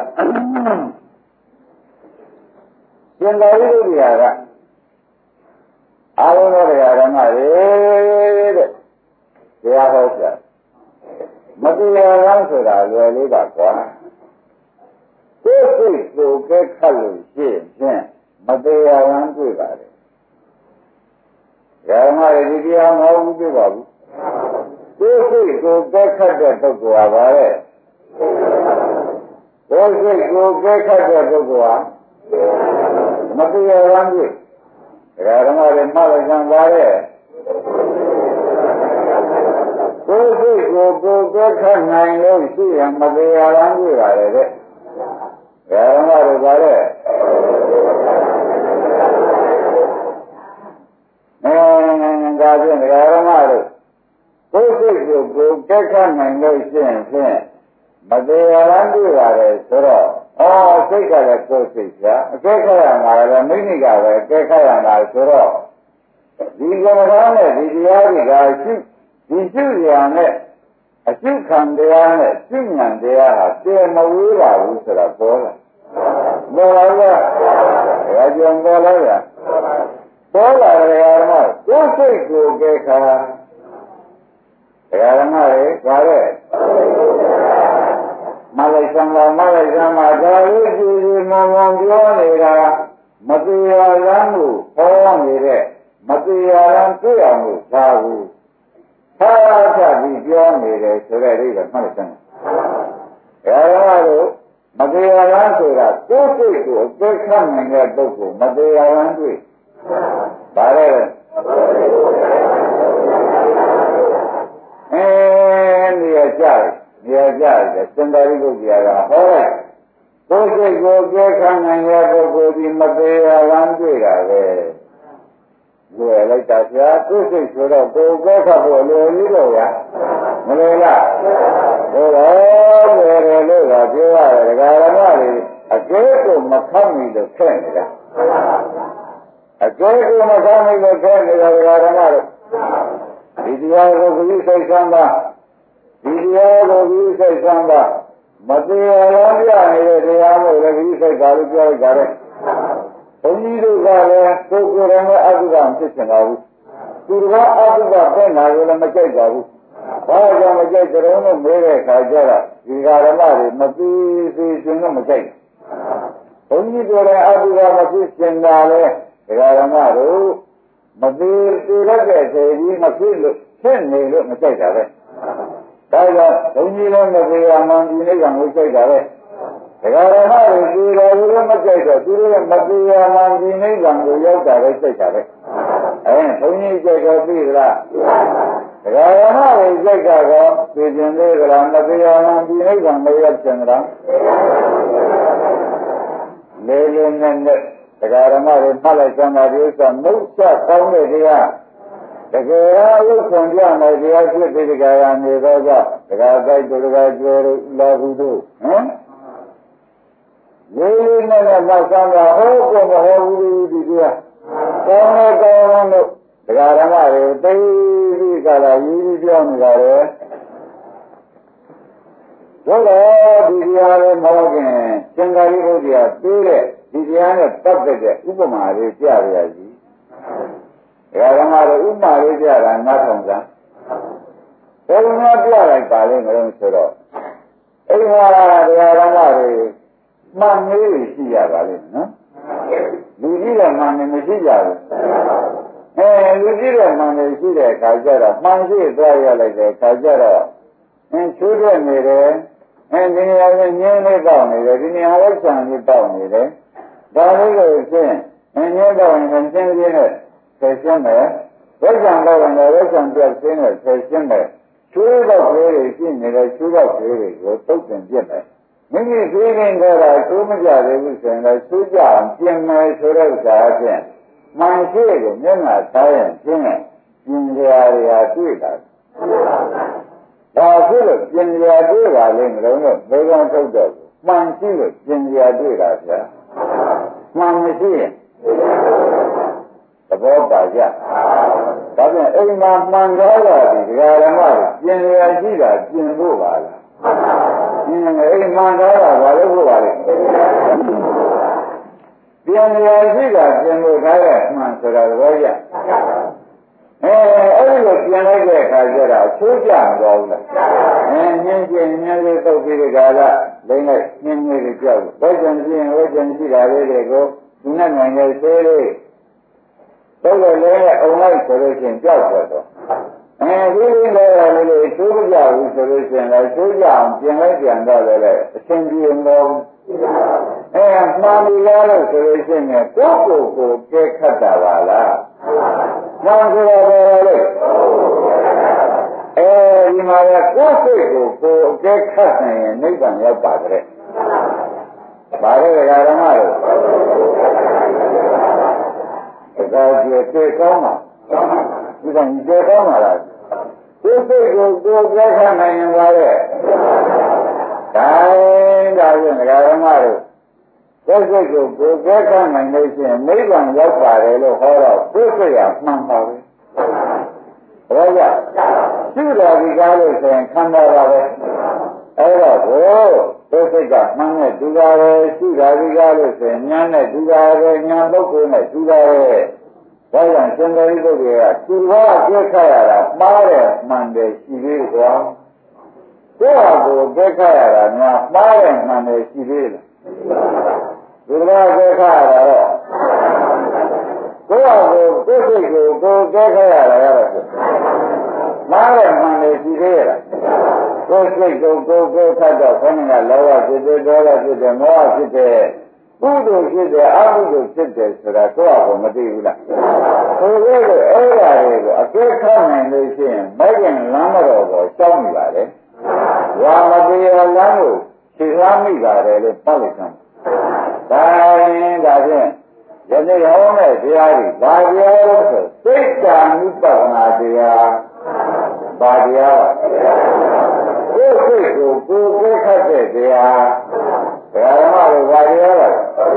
ရှင်းတော်ဤပုဂ္ဂိယာကအာရုံတော်တရားဓမ္မတွေတဲ့တရားဟောပြမတရားလမ်းဆိုတာလွယ်လေးပါကွာကိုယ်စိတ်ကိုကဲခတ်လို့ရှိရင်မတရားလမ်းတွေ့ပါတယ်ဓမ္မတွေဒီတရားမဟုတ်ဘူးတွေ့ပါဘူးကိုယ်စိတ်ကိုကဲခတ်တဲ့ပုဂ္ဂိုလ်ဟာပါလေကိုယ်စိတ်ကိုကဲခတ်တဲ့ပုဂ္ဂိုလ်ဟာမတရားလမ်းတွေ့ဓမ္မတွေမှတ်လိုက်ကြပါလေကိုယ်စိတ်ကိုကိုယ်ကဲခတ်နိုင်လို့ရှိရင်မတရားလမ်းတွေ့ပါတယ်တဲ့ဓမ္မတွေပါလေအဲဒါဖြင့်ဓမ္မတို့ကိုယ်စိတ်ကိုကိုယ်ကဲခတ်နိုင်လို့ရှိရင်ဖြင့်မတရားလမ်းတွေ့ပါတယ်ဆိုတော့အော်စိတ်ကလည်းကိုယ်စိတ်ပြအကဲခတ်ရမှာလည်းမိမိကပဲအကဲခတ်ရမှာဆိုတော့ဒီကမ္ဘာနဲ့ဒီတရားတွေကရှိဒီရှုရနဲ့အရှုခံတရားနဲ့ရှုဉဏ်တရားဟာတည်မဝေးပါဘူးဆိုတာပေါ်လာပေါ်လာရဒါကြောင့်ပေါ်လာရပေါ်လာတယ်ဓမ္မကိုယ်စိတ်ကိုကဲခါဓမ္မတွေပါတဲ့မလိုက်စံပါမလိုက်စံပါဒါလေးကြည်ကြည်မုံမုံပြောနေတာမတရားလမ်းကိုဟောနေတဲ့မတရားလမ်းတွေ့အောင်လို့သာဘူးသာချပြီးပြောနေတယ်ဆိုတဲ့အိဗယ်မှတ်လိုက်စမ်းဒါဓမ္မတို့မတရားလမ်းဆိုတာကိုယ်စိတ်ကိုအကဲခတ်နိုင်တဲ့ပုဂ္ဂိုလ်မတရားလမ်းတွေ့ပါလေအဲဒီရကြတယ်နေရာကြတယ်စင်္သာရိပုတ္တရာကဟောလိုက်ကိုယ်စိတ်ကိုကြဲခံနိုင်တဲ့ပုဂ္ဂိုလ်ဒီမတရားလမ်းတွေ့တာပဲလွယ်လိုက်တာဗျာကိုယ်စိတ်ဆိုတော့ကိုယ်ကြဲခတ်ဖို့လွယ်လေးတော့ဗျာမလွယ်လားဟောတော့လွယ်တယ်လို့ကပြောရတယ်ဒကာရမတွေအကျဲကိုမခတ်မိလို့ခက်နေတာအကျဲကိုမခတ်မိလို့ခက်နေတာဒကာရမတို့ဒီတရားကိုကြည့်စိတ်ဆန်းပါဒီတရားကိုကြည့်စိတ်ဆန်းပါမတရားလားပြနေတဲ့တရားမို့လည်းကြည့်စိတ်ပါလို့ပြောလိုက်ကြတယ်ဘုန်းကြီးတို့ကလည်းကိုယ်ကိုယ်တိုင်ကအတုကမဖြစ်ချင်ပါဘူးသူကအတုကပြင်လာလို့လည်းမကြိုက်ပါဘူးဘာကြောင့်မကြိုက်ကြတော့လို့မေးတဲ့အခါကျတော့ဒီဃာရမတွေမပြီးသေးခြင်းတော့မကြိုက်ဘုန်းကြီးကိုယ်တိုင်အတုကမဖြစ်ချင်တာလေဒီဃာရမတို့မသေးသေးတဲ့ချိန်ကြီးမဖြစ်လို့ဖြစ်နေလို့မကြိုက်တာပဲဒါကြောင့်ဘုန်းကြီးလည်းမသေးရမှန်ဒီနေ့ကငိုကြိုက်တာပဲဒကာရမတွေဒီလိုလည်းမကြိုက်တော့သူတို့မသေးရမှန်ဒီနေ့ကငိုရောက်တာပဲကြိုက်တာပဲအဲဘုန်းကြီးကြိုက်တော့ပြီလားဒကာရမတွေကြိုက်တာကသိကျင်သေးကြလားမသေးရမှန်ဒီနေ့ကမရောက်ချင်ကြလားလေလေနဲ့နဲ့ဒကာရမတွေဖတ်လိုက်စမ်းပါဒီဥစ္စာမုတ်ချကောင်းတဲ့တရားတကယ်အယုတ်ခွန်ပြမယ်တရားဖြစ်တဲ့ဒကာရနေတော့ကြောင့်ဒကာတိုက်တို့ဒကာကျော်တို့လာဘူးတို့ဟမ်လေးလေးနဲ့နဲ့မှတ်စမ်းပါဟောကောမဟောဘူးဒီတရားကောင်းတဲ့ကောင်းလို့ဒကာရမတွေသိပြီးကြတာရည်ရည်ပြောနေတာလေတို့တော့ဒီတရားလေးမဟုတ်ခင်သင်္ကာရိပုတ္တရာပြီးတဲ့ဒီတရားနဲ့ပတ်သက်တဲ့ဥပမာလေးပြရရစီ။ဒါကမှတော့ဥပမာလေးပြတာနားထောင်စမ်း။ဘယ်လိုမှပြလိုက်ပါလိမ့်မလို့ဆိုတော့အိမ်မှာတရားဓမ္မတွေမှန်လေးရှိရပါလိမ့်နော်။လူကြီးတဲ့မှန်နေမရှိကြဘူး။အဲလူကြီးတဲ့မှန်နေရှိတဲ့အခါကျတော့မှန်ရှိသွားရလိုက်တဲ့အခါကျတော့အင်းချိုးတဲ့နေတယ်အဲဒီနေရာကညင်းလေးတောက်နေတယ်ဒီနေရာလည်းဆံလေးတောက်နေတယ်ဒါလေးကိုရှင်းညင်းတောက်ရင်ရှင်းရှင်းနဲ့ဆယ်ရှင်းမယ်ဝိဇ္ဇံတောက်ရင်လည်းဝိဇ္ဇံပြတ်ရှင်းနဲ့ဆယ်ရှင်းမယ်ချိုးတော့ကလေးတွေရှင်းနေတဲ့ချိုးတော့ကလေးတွေကိုတုတ်တင်ပြစ်မယ်မိမိသိရင်ကြတာချိုးမကြသေးဘူးဆိုရင်လည်းချိုးကြအောင်ပြင်မယ်ဆိုတဲ့ဥစ္စာအပြင်မှန်ရှိကိုမျက်နှာထားရင်ရှင်းရင်ပြင်ကြရာတွေတွေ့တာဒါဖြစ်လို့ပြင်ကြရာတွေ့ပါလိမ့်မလို့တော့ဘယ်ကောင်ထုတ်တော့မှန်ရှိလို့ပြင်ကြရာတွေ့တာဗျာမှန်မရှိရင်သဘောပါကြဒါပြန်အိမ်မှာမှန်ကားတာဒီဒကာဓမ္မတွေပြင်ရရှိတာပြင်ဖို့ပါလားအင်းအိမ်မှန်ကားတာဘာလို့ဖို့ပါလဲပြင်ရရှိတာပြင်ဖို့ကားတဲ့မှန်ဆိုတာသဘောကျအဲအဲ့ဒီလိုပြင်လိုက်တဲ့အခါကျတော့အချိုးကျမသွားဘူးလားအဲညင်းချင်းညင်းလေးတုတ်ပြီးဒီကလာလိမ့်လိုက်ညင်းလေးကြောက်ဝိဇ္ဇံပြင်းဝိဇ္ဇံရှိတာလေးတွေကိုသူနဲ့နိုင်ရဲ့သေးလေးတုတ်လည်းလည်းအုံလိုက်ဆိုလို့ချင်းကြောက်သွားတော့အဲဒီလိုလည်းလည်းချိုးကြဘူးဆိုလို့ချင်းလည်းချိုးကြအောင်ပြင်လိုက်ပြန်တော့လည်းအရှင်ပြေတော့အဲမှားပြီလားလို့ဆိုလို့ချင်းကိုကိုကိုကိုကဲခတ်တာပါလားမှန်ကြပါလေအဲဒီမှာကကိုယ်စိတ်ကိုကိုယ်အကဲခတ်နိုင်ရင်နိဗ္ဗာန်ရောက်ပါတဲ့။ဘာလဲဓမ္မတို့။ဒါကြည့်တဲ့ကောင်းမှာ။ဒီကံကြည့်ကောင်းမှာလား။ကိုယ်စိတ်ကိုကိုယ်အကဲခတ်နိုင်ရင်ပါတဲ့။ဒါရင်ဒါဖြင့်ဓမ္မတို့ကိုယ်စိတ်ကိုကိုယ်ကဲခတ်နိုင်လို့ရှိရင်နိဗ္ဗာန်ရောက်ပါတယ်လို့ဟောတော့ကိုယ်စိတ်ကမှန်ပါပဲ။ဘာလဲရှိတော်ဒီကားလို့ဆိုရင်ခံပါပါပဲအဲ့တော့ကိုသိစိတ်ကမှန်းနဲ့ဒုက္ခပဲရှိတော်ဒီကားလို့ဆိုရင်ညာနဲ့ဒုက္ခပဲညာပုဂ္ဂိုလ်နဲ့ဒုက္ခပဲဒါကြောင့်ရှင်သာရိပုတ္တရာကသူတော်ကပြည့်ခတ်ရတာမှားတယ်မှန်တယ်ရှိသေးကွာကိုယ့်ဟာကိုယ်ပြည့်ခတ်ရတာများမှားတယ်မှန်တယ်ရှိသေးလားဒီလိုပြည့်ခတ်ရတာတော့ကိုယ့်ဟာကိုယ်သိစိတ်ကိုကိုယ်ပြည့်ခတ်ရတာရတော့မားတဲ့မှန်လေရှိသေးလားကိုယ်စိတ်ကိုကိုယ်ကိုယ်ခတ်တော့ခဏကလောဘဖြစ်တယ်ဒေါသဖြစ်တယ်မောဟဖြစ်တယ်ကုသိုလ်ဖြစ်တယ်အကုသိုလ်ဖြစ်တယ်ဆိုတာကိုယ့်အကိုမသိဘူးလားကိုယ်ရဲ့အဲ့ဓာတွေကိုအကဲခတ်နိုင်လို့ရှိရင်မိုက်ရင်လမ်းမတော်ကိုရှောင်းနေပါလေဝါမတရားလမ်းကိုခြေလှမ်းမိပါတယ်လို့ပတ်လိုက်သမ်းဒါရင်ဒါဖြင့်ယနေ့ဟောတဲ့တရားတွေဘာတရားလို့ဆိုစိတ်ဓာတ်ဥပဒနာတရားဘာတရားကိုယ်စိတ်ကိုကိုယ်ကိုယ်ခတ်တဲ့တရားဓမ္မတွေဘာတရားလဲ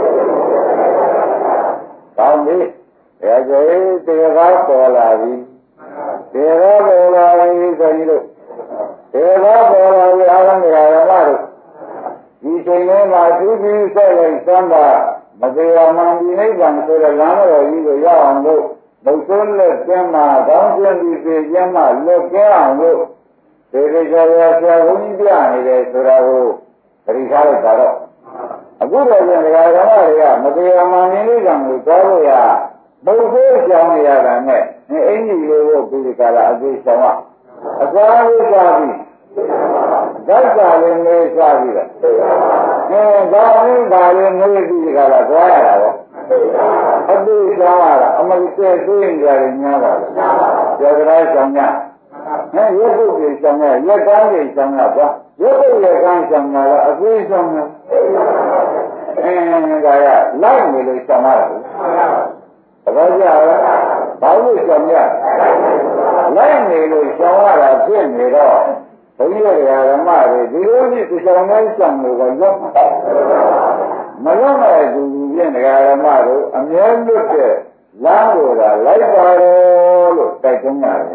ကောင်းပြီဒါကြိုတရားပေါ်လာပြီတရားပေါ်လာပြီဆိုရင်လို့တရားပေါ်လာပြီအားလုံးဓမ္မတို့ဒီချိန်လေးမှာသူပြီးဆက်လိုက်သမ်းပါမတရားမှန်ဒီနိဗ္ဗာန်ဆိုတဲ့လမ်းတော်ကြီးကိုရအောင်လို့ဘုဆုံးလက်ကျမ်းမှာကောင်းကျင်ပြီးပြေကျမ်းမှာလွတ်ကဲအောင်လို့ဒီလိုကြော်ရဆရာဘုန်းကြီးပြနေတယ်ဆိုတာကိုပရိသတ်လိုက်တာတော့အခုတော့ပြန်ဓမ္မတွေကမတရားမှန်ဒီနိဗ္ဗာန်ကိုသွားလို့ရဘုဆုံးကြောင်းရတာနဲ့အင်းကြီးလေးကိုပြီးကြလားအသေးဆောင်ရအသွားလေးစားပြီးဓာတ်စာလေးလေးစားပြီးတော့အဲဒါလေးဒါလေးလေးပြီးကြလားသွားရတာပေါ့အတူဆောင်ရတာအမလေးကျဲသိရင်ကြတယ်များပါလားကျော်ကြတဲ့ဆောင်ရဟဲ့ရုပ်ပုတ်ကြီးဆောင်ရရက်ကန်းကြီးဆောင်ရပါရုပ်ပုတ်ရက်ကန်းဆောင်ရတာအသေးဆောင်ရအဲဒါရလိုက်နေလို့ဆောင်ရတာသဘောကျလားဘာလို့ဆောင်ရလိုက်နေလို့ဆောင်ရတာဖြစ်နေတော့ဘုန်းကြီးတွေကဓမ္မတွေဒီလိုကြီးသူဆောင်တိုင်းဆောင်လို့ကလွတ်မလွတ်မဲ့သူပြင်းတရားဓမ္မတို့အမြဲလွတ်တဲ့လမ်းကိုသာလိုက်ပါတော့လို့တိုက်တွန်းရတယ်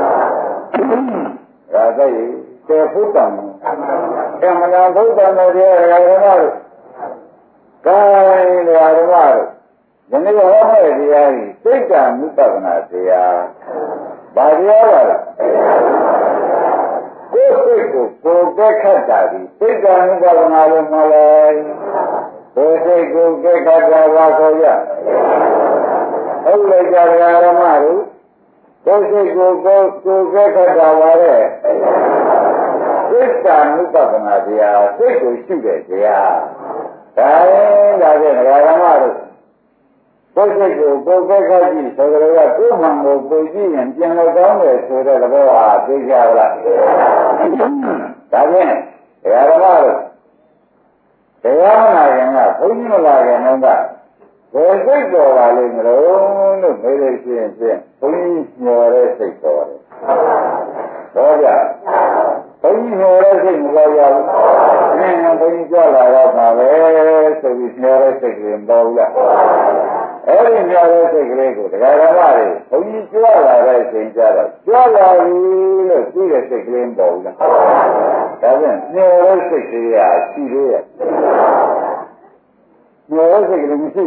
။ဒါသိတေဖုတ္တံကမနာဖုတ္တံတို့တရားဓမ္မတို့ကာယတရားဓမ္မတို့ဒီနေ့ဟောတဲ့တရားကြီးစိတ်တံဥပဒနာတရားဘာတရားပါလဲကိုယ်စိတ်ကိုကိုယ်ကဲခတ်တာဒီစိတ်တံဥပဒနာလို့မှလည်းကိုယ်စိတ်ကိုကဲခတ်တာပါဆိုရဟုတ်လိုက်ကြတရားဓမ္မတို့ကိုယ်စိတ်ကိုကိုယ်ကိုယ်ကဲခတ်တာပါတဲ့စိတ်တံဥပဒနာတရားစိတ်ကိုရှုတဲ့တရားဒါရင်ဒါဖြင့်တရားဓမ္မတို့ကိုယ်စိတ်ကိုကိုယ်ကဲခတ်ကြည့်ဆိုကြတော့ကိုယ်မှန်ကိုကိုယ်ကြည့်ရင်ပြန်လို့ကောင်းတယ်ဆိုတဲ့သဘောဟာသိကြလားဒါဖြင့်တရားဓမ္မတို့တရားနာရင်ကဘုန်းကြီးမလာရင်တော့ဘယ်စိတ်တော်ပါလိမ့်မလို့လို့မေးလို့ရှိရင်ဖြင့်ဘုန်းကြီးညော်တဲ့စိတ်တော်တယ်ဟောကြဘုန်းကြီးညော်တဲ့စိတ်မပေါ်ရဘူးနင်းဘုန်းကြီးကြွလာတော့ပါပဲဆိုပြီးညော်တဲ့စိတ်ကမပေါ်ဘူးလားအဲ့ဒီမျောတဲ့စိတ်ကလေးကိုတရားဓမ္မတွေဘုန်းကြီးကြွလာတဲ့အချိန်ကျတော့ကြွလာပြီလို့သိတဲ့စိတ်ကလေးပေါ်ဘူးလားဒါပြန်မျောတဲ့စိတ်ကလေးဟာရှိသေးရဲ့မျောတဲ့စိတ်ကလေးမရှိ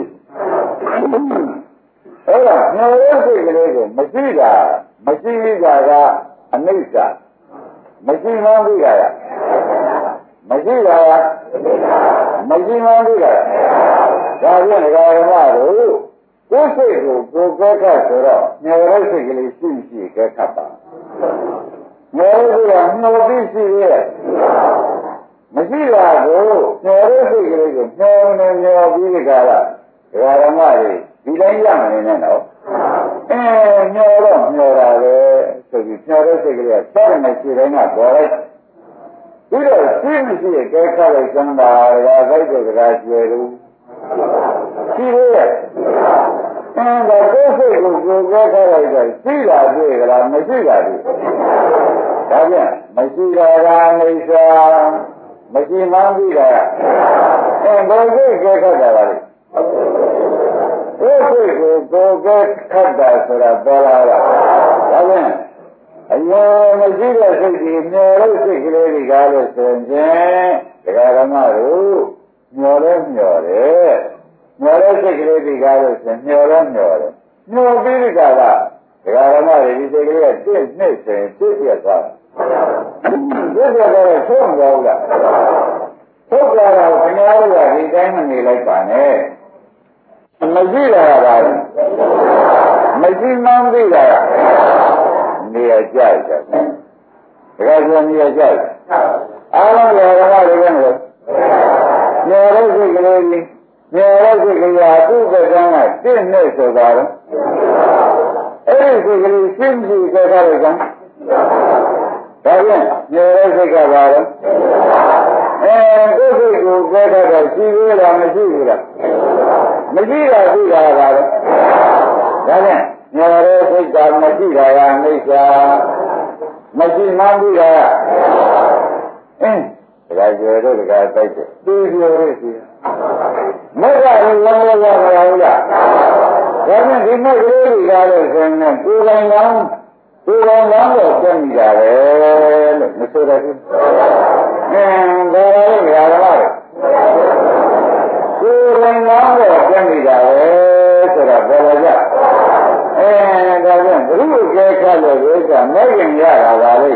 အဲ့ဒါမျောတဲ့စိတ်ကလေးကိုမရှိတာမရှိတာကအနိစ္စမရှိမှန်းသိတာကမရှိတာကမရှိမှန်းသိတာဒါပြန်ဒကာဓမ္မတို့ကိုယ်စိတ်ကိုကိုယ်ကဲခတ်ဆိုတော့မျောတဲ့စိတ်ကလေးရှိရှိကဲခတ်ပါမျောတဲ့ကမျောပြီးရှိရဲ့မရှိတာကိုမျောတဲ့စိတ်ကလေးကိုမျောနေမျောပြီးဒီကရဒကာဓမ္မတွေဒီတိုင်းရမနေနဲ့တော့အဲမျောတော့မျောတာပဲဆိုပြီးမျောတဲ့စိတ်ကလေးကစတဲ့မရှိတိုင်းကပေါ်လိုက်ပြီးတော့ရှိမရှိကဲခတ်လိုက်စမ်းပါဒကာစိုက်တဲ့ဒကာကျွယ်လို့ရှိရဲ့အဲဒါကိုယ်စိတ်ကိုကိုယ်ကဲခတ်လိုက်တော့ရှိတာတွေ့ကြလားမရှိတာတွေ့ဒါပြန်မရှိတာကအနိစ္စမရှိမှန်းပြီးတာအဲဘယ်စိတ်ကဲခတ်တာလဲကိုယ်စိတ်ကိုကိုယ်ကဲခတ်တာဆိုတာပေါ်လာတာဒါပြန်အရင်မရှိတဲ့စိတ်ကြီးမျောတဲ့စိတ်ကလေးတွေကလည်းဆိုရင်ဒကာဓမ္မတို့မျောလဲမျောတယ်မျောတဲ့စိတ်ကလေးတွေကလည်းဆိုမျောလဲမျောတယ်မျောပြီးဒီကကဒကာဓမ္မတွေဒီစိတ်ကလေးကတစ်နှစ်ဆိုရင်တစ်ပြတ်သွားတယ်တစ်ပြတ်တော့ဆုံးသွားဘူးလားဆုံးသွားတော့ခင်ဗျားတို့ကဒီတိုင်းမနေလိုက်ပါနဲ့မရှိတာကပါမရှိမှန်းသိတာနေရာကြိုက်တယ်တကယ်ဆိုနေရာကြိုက်အားလုံးဓမ္မတွေကလည်းညောတဲ့စိတ်ကလေးကြီးညောတဲ့စိတ်ကလေးအတုပ္ပကံကတင့်နဲ့ဆိုတာတော့အဲ့ဒီစိတ်ကလေးရှင်းကြည့်ကြတာလေကံဒါပြန်ညောတဲ့စိတ်ကပါတော့အဲကိုယ်စိတ်ကိုကြဲတာကရှိသေးလားမရှိဘူးလားမရှိတာရှိတာပါတော့ဒါပြန်ညောတဲ့စိတ်ကမရှိတာကအိဋ္ဌာမရှိမှန်းပြီးတာအင်းဒါကြွယ်တို့ကတိုက်တယ်သူပြောရစီမက်ကလည်းလောလောလောမရဘူးလားဒါနဲ့ဒီမက်ကလေးတွေကလည်းဆိုရင်ကိုယ်တိုင်ကောင်းကိုယ်တိုင်ကောင်းတော့ပြမိတာပဲလို့မဆိုရဘူးအင်းဒါလည်းမရပါဘူးကိုယ်တိုင်ကောင်းတော့ပြမိတာပဲဆိုတာပြောလာကြအဲဒါကြောင့်ဘုရုကဲခတ်လို့ဒီကမဲ့ရင်ရတာပါလေ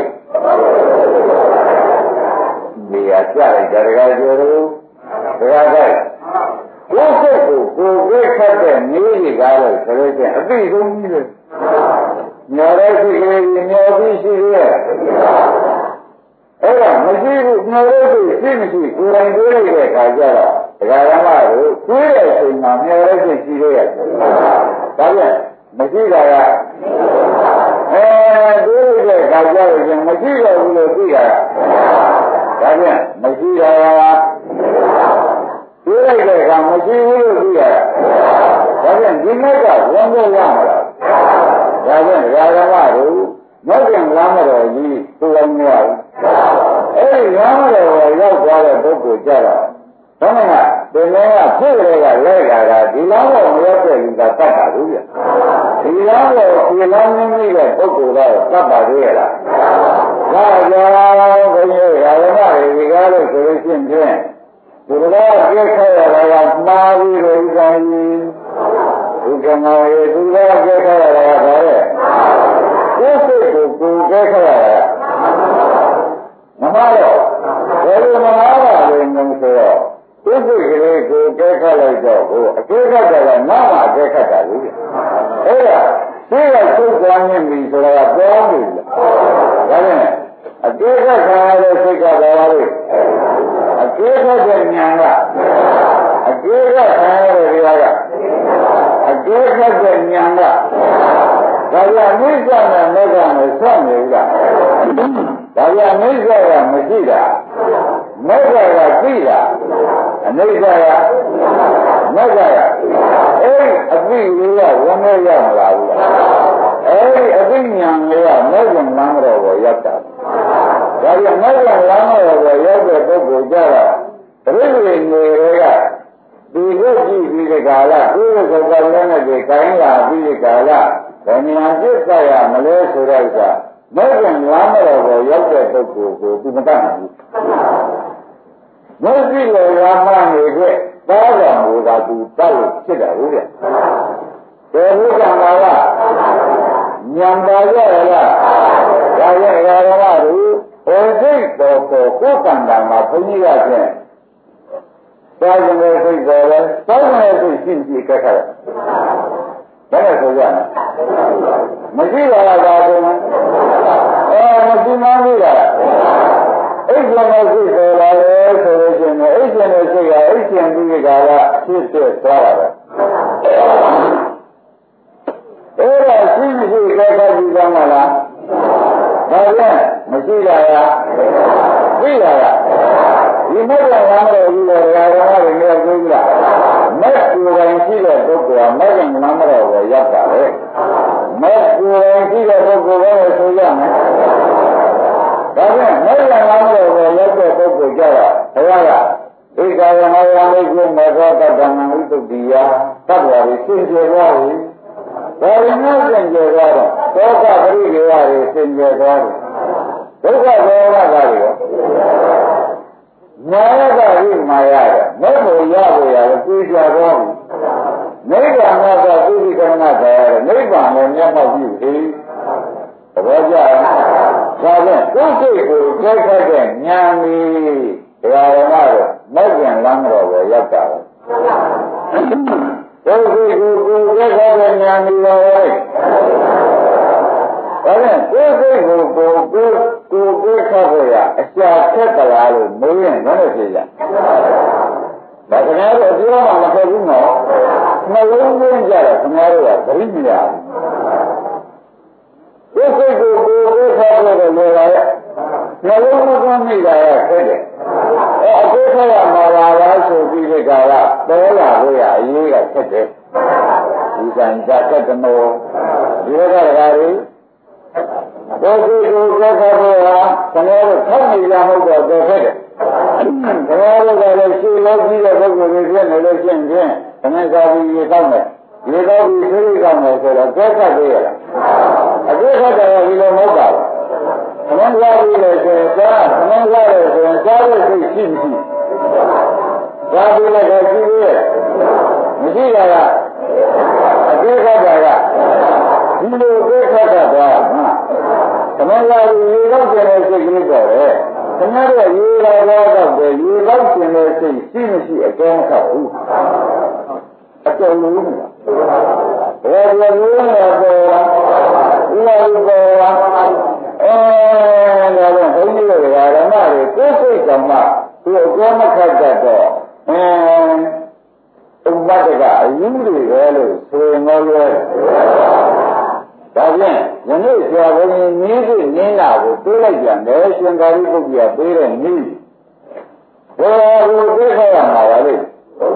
ဒီရကြလိုက်ကြရကြလို့ဒါကကိုယ်စိတ်ကိုကိုယ်ကဲခတ်တဲ့နည်းကြီးကားလို့ဆိုလို့ချင်းအသိဆုံးကြီးလေညောတဲ့စိတ်ကလေးညောပြီးရှိရဲ့အဲ့ဒါမရှိဘူးညောတဲ့စိတ်ရှိမရှိကိုယ်တိုင်တွေးလိုက်တဲ့အခါကျတော့ဒကာရမတို့တွေးတဲ့အချိန်မှာညောတဲ့စိတ်ရှိရဲ့ဒါပြန်မရှိတာကအဲတွေးတဲ့ခါကျတော့မရှိတော့ဘူးလို့သိတာဒါပြန်မရှိတာကတွေးလိုက်တဲ့အခါမရှိဘူးလို့သိတာဒါပြန်ဒီမဲ့ကဝန်လို့ရမှာလားဒါပြန်ရာဂမတို့မဟုတ်ရင်လမ်းမတော်ကြီးသူ့အောင်မရဘူးအဲဒီလမ်းမတော်ကိုရောက်သွားတဲ့ပုဂ္ဂိုလ်ကြတော့ဘယ်မှာဒီနေ့ကဖြစ်ရကလဲတာကဒီလမ်းတော်မရောက်တဲ့လူကတတ်တာဘူးဗျဒီလမ်းတော်ဒီလမ်းမင်းကြီးတဲ့ပုဂ္ဂိုလ်ကတော့တတ်ပါသေးရဲ့လားဒါကြောင့်ဘုရားရာဇမတွေဒီကားလို့ဆိုလို့ရှိရင်ဒီလိုကပြည့်ခဲ့ရတာကမှားပြီးတော့ဥက္ကံကြီးဥက္ကံရေဒီလိုကပြည့်ခဲ့ရတာကဘာလဲကိုယ်စိတ်ကိုကိုယ်ကြဲခဲ့ရတာမမှားတော့ဘယ်လိုမမှားပါလဲငုံဆိုတော့ကိုယ်စိတ်ကလေးကိုကြဲခတ်လိုက်တော့ဟိုအကျဲခတ်တာကနောက်မှကြဲခတ်တာလေအဲ့ဒါသိရသုတ်သွားနေပြီဆိုတာကပြောနေတယ်ဒါနဲ့အကျဲခတ်ခံရတဲ့စိတ်ကဘာလဲအကျဲခတ်တဲ့ဉာဏ်ကအကျဲခတ်ခံရတဲ့ဒီကအကျဲခတ်တဲ့ဉာဏ်ကဒါကြအနိစ္စနဲ့မေဃနဲ့ဆက်နေကြဒါကြအနိစ္စကမရှိတာမေဃကသိတာအနိစ္စကမေဃကအဲ့အသိလေးကဝန်နဲ့ရမလာဘူးအဲ့အသိဉာဏ်လေးကမေဃလမ်းတော်ကိုရောက်တာဒါကြမေဃလမ်းတော်ကိုရောက်တဲ့ပုဂ္ဂိုလ်ကြတော့တတိယနေတွေကဒီကိုကြည့်ပြီးဒီကာလကိုယ်ကိုယ်ကောင်းတဲ့ဒီကိုင်းလာပြီးဒီကာလဘယ်ညာပြစ်ကြရမလဲဆိုတော့ကမဲ့ကံလာမတော်ကိုရောက်တဲ့ပုဂ္ဂိုလ်ကိုသူမတတ်နိုင်ဘူးမျက်စိလိုရာမနေတဲ့သားတော်မူတာသူတတ်လို့ဖြစ်တာဟုတ်ရဲ့ဘယ်လိုကံလာကညံပါရလားဒါရဲ့ရာရမတို့ဟိုစိတ်တော်ကိုကိုယ်ကံတာမှာဘုန်းကြီးကဖြင့်သာသနာ့စိတ်တော်လဲသာသနာ့စိတ်ရှင်းကြည့်ကြခဲ့တယ်ဘယ်နဲ့ဆိုရမလဲမရှိပါလားဒါဆိုရင်အဲမရှိမှန်းပြီလားအိတ်ရှင်ရဲ့စိတ်ပေါ်လာလေဆိုလို့ရှိရင်အိတ်ရှင်ရဲ့စိတ်ကအိတ်ရှင်ပြီးကြတာဖြစ်တဲ့သွားတာပဲအဲ့ဒါရှိမရှိကြခါကြည့်ကြမှာလားဒါပြန်မရှိတာကသိတာကဒီမဲ့ကလမ်းတော်ကြီးလည်းရာဂမတွေနဲ့ပြောကြလားမဲ့ကိုယ်တိုင်ရှိတဲ့ပုဂ္ဂိုလ်ကမဲ့ကလမ်းတော်ကိုရောက်တာပဲမဲ့ကိုယ်တိုင်ရှိတဲ့ပုဂ္ဂိုလ်ပဲဆိုရမယ်ဒါပြန်မဲ့ကလမ်းတော်ကိုရောက်တဲ့ပုဂ္ဂိုလ်ကြတော့ဘုရားကဧကာယမယမိကုမေသောတတ္တံဝိတုတ္တိယတတ္တဝါတွေသိကျေသွားပြီဒါရင်းနဲ့သိကျေသွားတော့သောကပရိဒေဝတွေသိကျေသွားတယ်ဒုက္ခဒေဝကတွေရောမာယကရိမာယကမဲ့ကိုရဖို့ရတယ်သိကြသွားပြီနိဗ္ဗာန်ကသုတိကရဏတရားတယ်နိဗ္ဗာန်နဲ့မျက်မှောက်ပြုပြီသဘောကျလားဒါဖြင့်ကိုယ်စိတ်ကိုကြိုက်ခိုက်တဲ့ဉာဏ်ကြီးတရားဓမ္မတော့မဲ့ကျင်လမ်းတော်ကိုရောက်တာပဲကိုယ်စိတ်ကိုကိုယ်ကြိုက်ခိုက်တဲ့ဉာဏ်ကြီးပါပဲဒါဖြင့်ကိုယ်စိတ်ကိုကိုယ်ကိုယ်ကိုယ်ကိုယ်ခတ်ဖို့ရအရှာခက်သလားလို့မေးရင်လည်းဖြစ်ကြဒါခင်ဗျားတို့ပြောမှမဖြစ်ဘူးနော်နှလုံးသွင်းကြတယ်ခင်ဗျားတို့ကသတိမရဘူးကိုယ်စိတ်ကိုကိုယ်ကိုယ်ခတ်ဖို့လည်းလိုပါရဲ့နှလုံးမသွင်းမိတာရခဲ့တယ်အဲအကျိုးဆက်ရမှာပါလားဆိုပြီးဒီကရပေါ်လာလို့ရအရေးကဖြစ်တယ်ဒီကံကြတဲ့ကမောဒီကရကားကြီးကိုယ်ကိုယ်ကိုယ်ခတ်ဖို့ဟာခင်ဗျားတို့ထောက်နေရဟုတ်တော့တော်ခဲ့တယ်ခင်ဗျားတို့ကလည်းရှင်းလို့ပြီးတဲ့ပုဂ္ဂိုလ်တွေဖြစ်နေလို့ရှင်းချင်းခဏစာပြီးရေတောက်မယ်ရေတောက်ပြီးသိရိကောင်းမယ်ဆိုတော့ကြက်ခတ်သေးရလားအကျိုးခတ်တယ်ဒီလိုမဟုတ်ပါဘူးခဏစာပြီးလို့ဆိုရင်စားခဏစားလို့ဆိုရင်စားလို့စိတ်ရှိမရှိစားပြီးလည်းရှိသေးရဲ့မရှိတာကအကျိုးခတ်တာကဒီလိုအကျိုးခတ်တာတော့ခဏစာပြီးရေတောက်တဲ့စိတ်ကလေးတော့တယ်ခင်ဗျားတို့ရေလာတော့တော့ရေလောက်ကျင်တဲ့စိတ်ရှိမရှိအကျုံးခတ်ဘူးအကျုံးလို့မလားဘယ်လိုမျိုးလဲပေါ်လားဒီလိုပေါ်လားအဲဒါတော့ဘုန်းကြီးတို့ဓမ္မတွေကိုယ်စိတ်ကမှသူအကျုံးမခတ်တတ်တော့အဲဥပဒကအရင်းတွေပဲလို့ဆိုရင်တော့ရဲဒါဖြင့်ယနေ့ဆရာဘုန်းကြီးနည်းစိနင်းတာကိုပြေးလိုက်ပြန်တယ်ရှင်သာရိပုတ္တရာပြေးတဲ့နည်းဘယ်လိုပြေးခဲ့ရမှာပါလဲ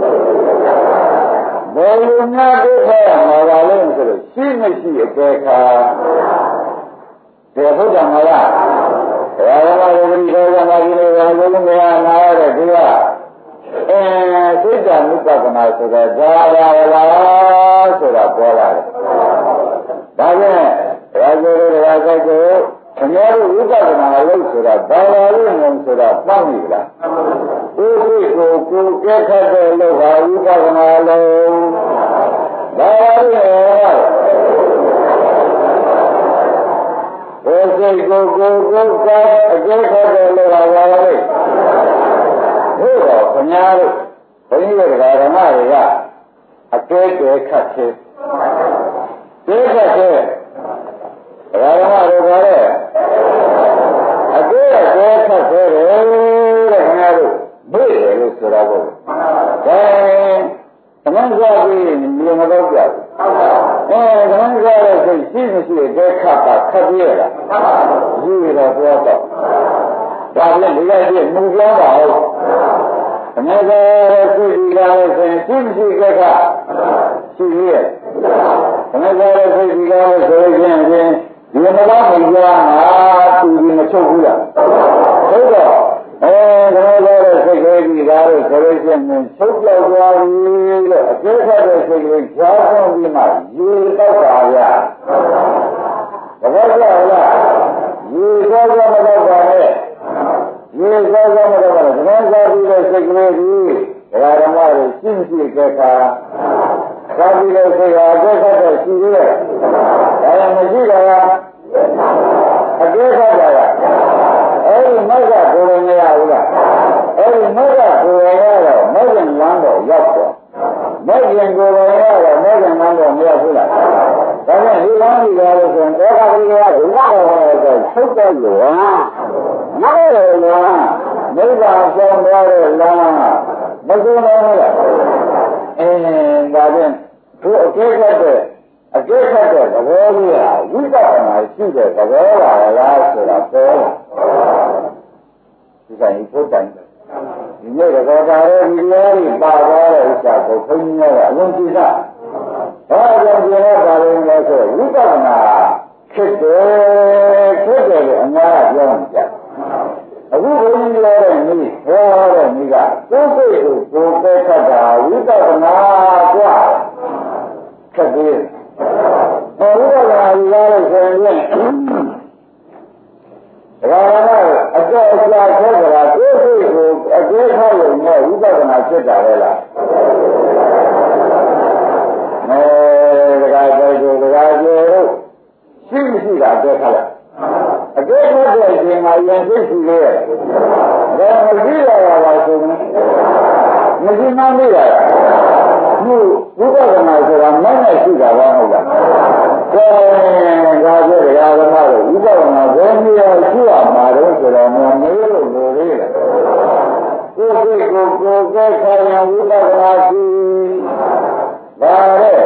ဘယ်လိုများပြေးခဲ့ရမှာပါလဲဆိုတော့ရှိမရှိအကဲခါဒီဘုရားမှာလားဘယ်လိုမှဒီလိုကမှဒီလိုကလုံးမရနာရတဲ့ဒီကအဲစိတ်ဓာတ်ဥပဒနာဆိုတာဒါပါလားဆိုတာပေါ်လာတယ်ဒါဖြင့်ရာဇဝရရာဇကိုခင်ဗျားတို့ဥပဒနာလို့ဆိုတာဘာလာလို့ငုံဆိုတာမှတ်မိလားဒီစိတ်ကိုကိုယ်ကဲခတ်တဲ့လို့ဟာဥပဒနာလို့ဘာလို့လဲဒီစိတ်ကိုကိုယ်ကိုယ်ကအကျိုးခတ်တဲ့လို့ဟာဘာလို့ဟုတ်တော့ခင်ဗျားတို့ဘုန်းကြီးတို့ဓမ္မတွေကအကျိုးတွေခတ်သေးဒီကတည်းကရာဂမတို့ကလည်းအကျိုးကိုခတ်သေးတယ်တဲ့ခင်ဗျားတို့မေ့တယ်လို့ဆိုတာပေါ့ဒါသမန်စားပြီးမြေမတော့ကြဘူးအဲသမန်စားတဲ့စိတ်ရှိမရှိတဲ့ခတ်တာခတ်ရတာယူရတော့တော့ဒါလည်းဒီကကြီးမူပြောပါဦးသမန်စားတဲ့စိတ်ဒီလာလို့ဆိုရင်ရှိမရှိတဲ့ခတ်ရှိရဲ့သမဏေရစိတ်ဒီကားလို့ဆိုရင်ချင်းဒီမလားမကြားမှာသူဒီမချုပ်ဘူးလားဟုတ်တော့အဲသမဏေရစိတ်ကလေးဒီကားလို့ဆိုလို့ရှိရင်ချုပ်ပြောက်သွားပြီလို့အကျိုးဆက်တဲ့စိတ်ကလေးကြားဆုံးပြီးမှရေတောက်ပါဗျာတကယ်ကြောက်လားရေစောစောမတော့ပါနဲ့ရေစောစောမတော့ပါနဲ့တကယ်စားပြီးတဲ့စိတ်ကလေးကြီးဒကာဓမ္မတွေရှင်းရှင်းကြက်တာစားပြီးတဲ့စိတ်ဟာအကျိုးဆက်တဲ့ရှိသေးတယ်ဒါရင်မရှိတော့အကျိုးဆက်တာကအဲ့ဒီမက်ကကိုယ်မရဘူးလားအဲ့ဒီမက်ကကိုယ်ရတော့မက်ကလမ်းတော့ရောက်တော့မက်ကကိုယ်ရတော့မက်ကလမ်းတော့မရောက်ဘူးလားဒါကြောင့်ဒီလမ်းကြီးရလို့ဆိုရင်ဒေါကတိကဘုရားတော်ဟောတော့ချုပ်တယ်လို့ဟာနောက်ရလားမိဘဆောင်ရတဲ့လမ်းမစိုးနိုင်ဘူးလားအင်းဒါဖြင့်သူအကျိုးဆက်တဲ့အကျိုးဆက်တဲ့သဘောကြီးဟာဝိပဿနာရှိတဲ့သဘောပါလားဆိုတာပေါ်ဒီဆိုင်ဘုဒ္ဓံဒီနေ့တော့ဒါရဲ့ဒီလိုကြီးပါသွားတဲ့ဥစ္စာကိုခွင့်ရတဲ့အလုံးကြည့်တာဘာကြောင့်ဒီလိုပါလဲလဲဆိုဝိပဿနာဖြစ်တယ်ဖြစ်တယ်လို့အများကပြောနေကြအခုဘုန်းကြီးပြောတဲ့နေ့ဟောတဲ့နေ့ကကိုယ်စိတ်ကိုကိုယ်ပဲထပ်တာဝိပဿနာကြွဖြစ်တယ်ဘုရားကလာလို့ဆိုရင်ဒါကအကျိုးအကျဆက်ကြတာကိုယ်စိတ်ကိုအကျိုးထားလို့နဲ့ဝိပဿနာဖြစ်တာပဲလားအဲဒါကကြိုးဒါကကြိုးရှိမရှိတာအကျိုးထားလိုက်အကျိုးထားတဲ့အချိန်မှာယဉ်သိရှိသေးတယ်ဒါမရှိရတာဆိုရင်မရှိမှမရဘူးဝိပဿနာဆိုတာမနဲ့ရှိတာဘာဟုတ်လားကဲဒါဆိုဒကာဓမ္မတို့ဝိပဿနာဘယ်နည်းရှိရမှာတော့ဆိုတော့မမေးလို့လိုသေးတယ်ကိုယ်စိတ်ကိုကိုယ်ကဲခံရဝိပဿနာရှိဒါရဲ့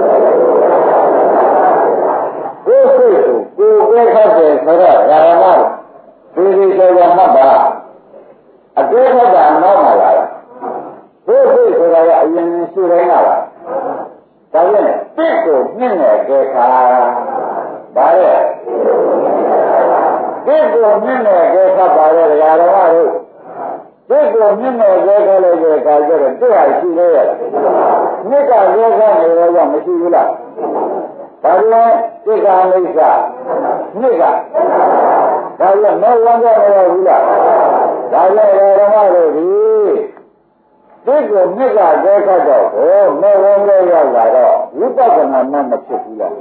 ကိုယ်စိတ်ကိုကိုယ်ကဲခတ်တယ်ဆိုတော့ဓမ္မတို့ဒီဒီဆိုတော့မှတ်ပါအကျိုးဆက်တာနောက်မှာလာကိုယ်စိတ်ဆိုတာကအရင်ရှိတိုင်းကလားဒါဖြင့်တစ်ကိုနှင်းတဲ့ကေခါဒါရဲ့တစ်ကိုနှင်းတဲ့ကေခါပါရဲ့ဓမ္မတို့တစ်ကိုနှင်းတဲ့ကေခါလို့ကေခါကျတော့တစ်ဟာရှိသေးရဲ့နှစ်ကကေခါနေတော့မရှိဘူးလားဒါလည်းတစ်ကအိဋ္ဌနှစ်ကဒါလည်းမဝမ်းကြမရဘူးလားဒါလည်းဓမ္မတို့ဒီဒီကိုမြစ်ကကြဲခတ်တော့ဟောမေဝန်းလေးရောက်လာတော့ဝိပဿနာမှမဖြစ်ဘူးလား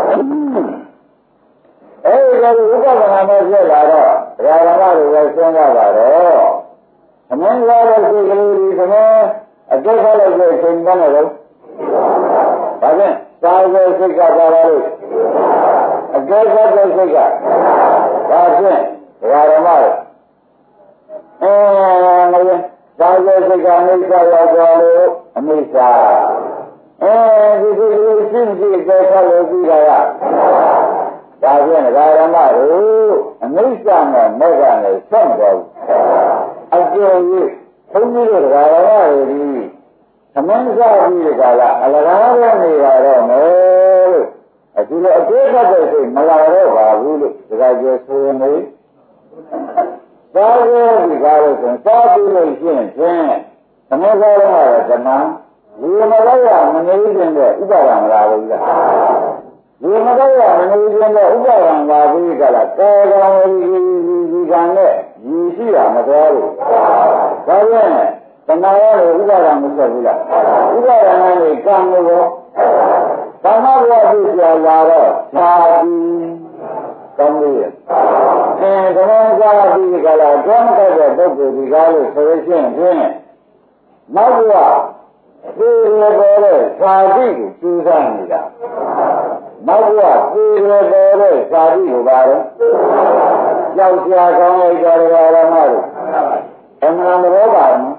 အဲဒီလိုဝိပဿနာမှဖြစ်လာတော့ဓမ္မတွေပဲရှင်းရတာတော့သမင်းရတဲ့စိတ်ကလေးဒီသမင်းအကျိုးခလိုက်တဲ့ချိန်ကလည်းလို့ဒါဖြင့်သာဝေစိတ်ကပါလာလို့အကျိုးခတဲ့စိတ်ကဒါဖြင့်ဓမ္မတွေအဲမင်းသာဝေစိတ်ကအမိစ္ဆာရောက်သွားလို့အမိစ္ဆာအဲဒီဒီလိုရှင်းကြည့်ကြခလို့ပြီးတာကဒါဖြင့်ဓမ္မတို့အမိစ္ဆာနဲ့မေဃနဲ့ဆက်မတော်ဘူးအကျိုးကြီးဘုန်းကြီးတို့ဓမ္မတွေဒီသမန်းစားပြီးကြလားအလကားပဲနေရတော့မယ်လို့အခုလိုအကျိုးသက်တဲ့စိတ်မလာတော့ပါဘူးလို့ဒါကြဆိုရင်လေသာဝေဒီကားလို့ဆိုရင်သာပြီးလို့ရှိရင်ဖြင့်သမဂ္ဂရရဲ့ဓမ္မလူမတော်ရမနေခြင်းတဲ့ဥပါဒံမလာဘူးလားလူမတော်ရမနေခြင်းတဲ့ဥပါဒံလာပြီးကြလားကာကံဝိဒီကံနဲ့ရည်ရှိတာမတော်ဘူးဒါဖြင့်တဏှာရဲ့ဥပါဒံမဆက်ဘူးလားဥပါဒံနဲ့ကံလို့ရောသမ္မာဘဝဖြစ်ကြလာတော့သာတိကောင်းလို့ရဲ့အဲဓမ္မစာပြီးကြလားကျောင်းတက်တဲ့ပုဂ္ဂိုလ်ဒီကားလို့ဆိုရခြင်းဖြင့်နောက်ဘဝဒီလိုပေါ်တဲ့သာတိကိုကျူးစားနေတာနောက်ဘဝဒီလိုပေါ်တဲ့သာတိကိုပါတော့ကြောက်ကြကောင်းလိုက်ကြတယ်ဓမ္မတို့အမှန်တော်ပါနော်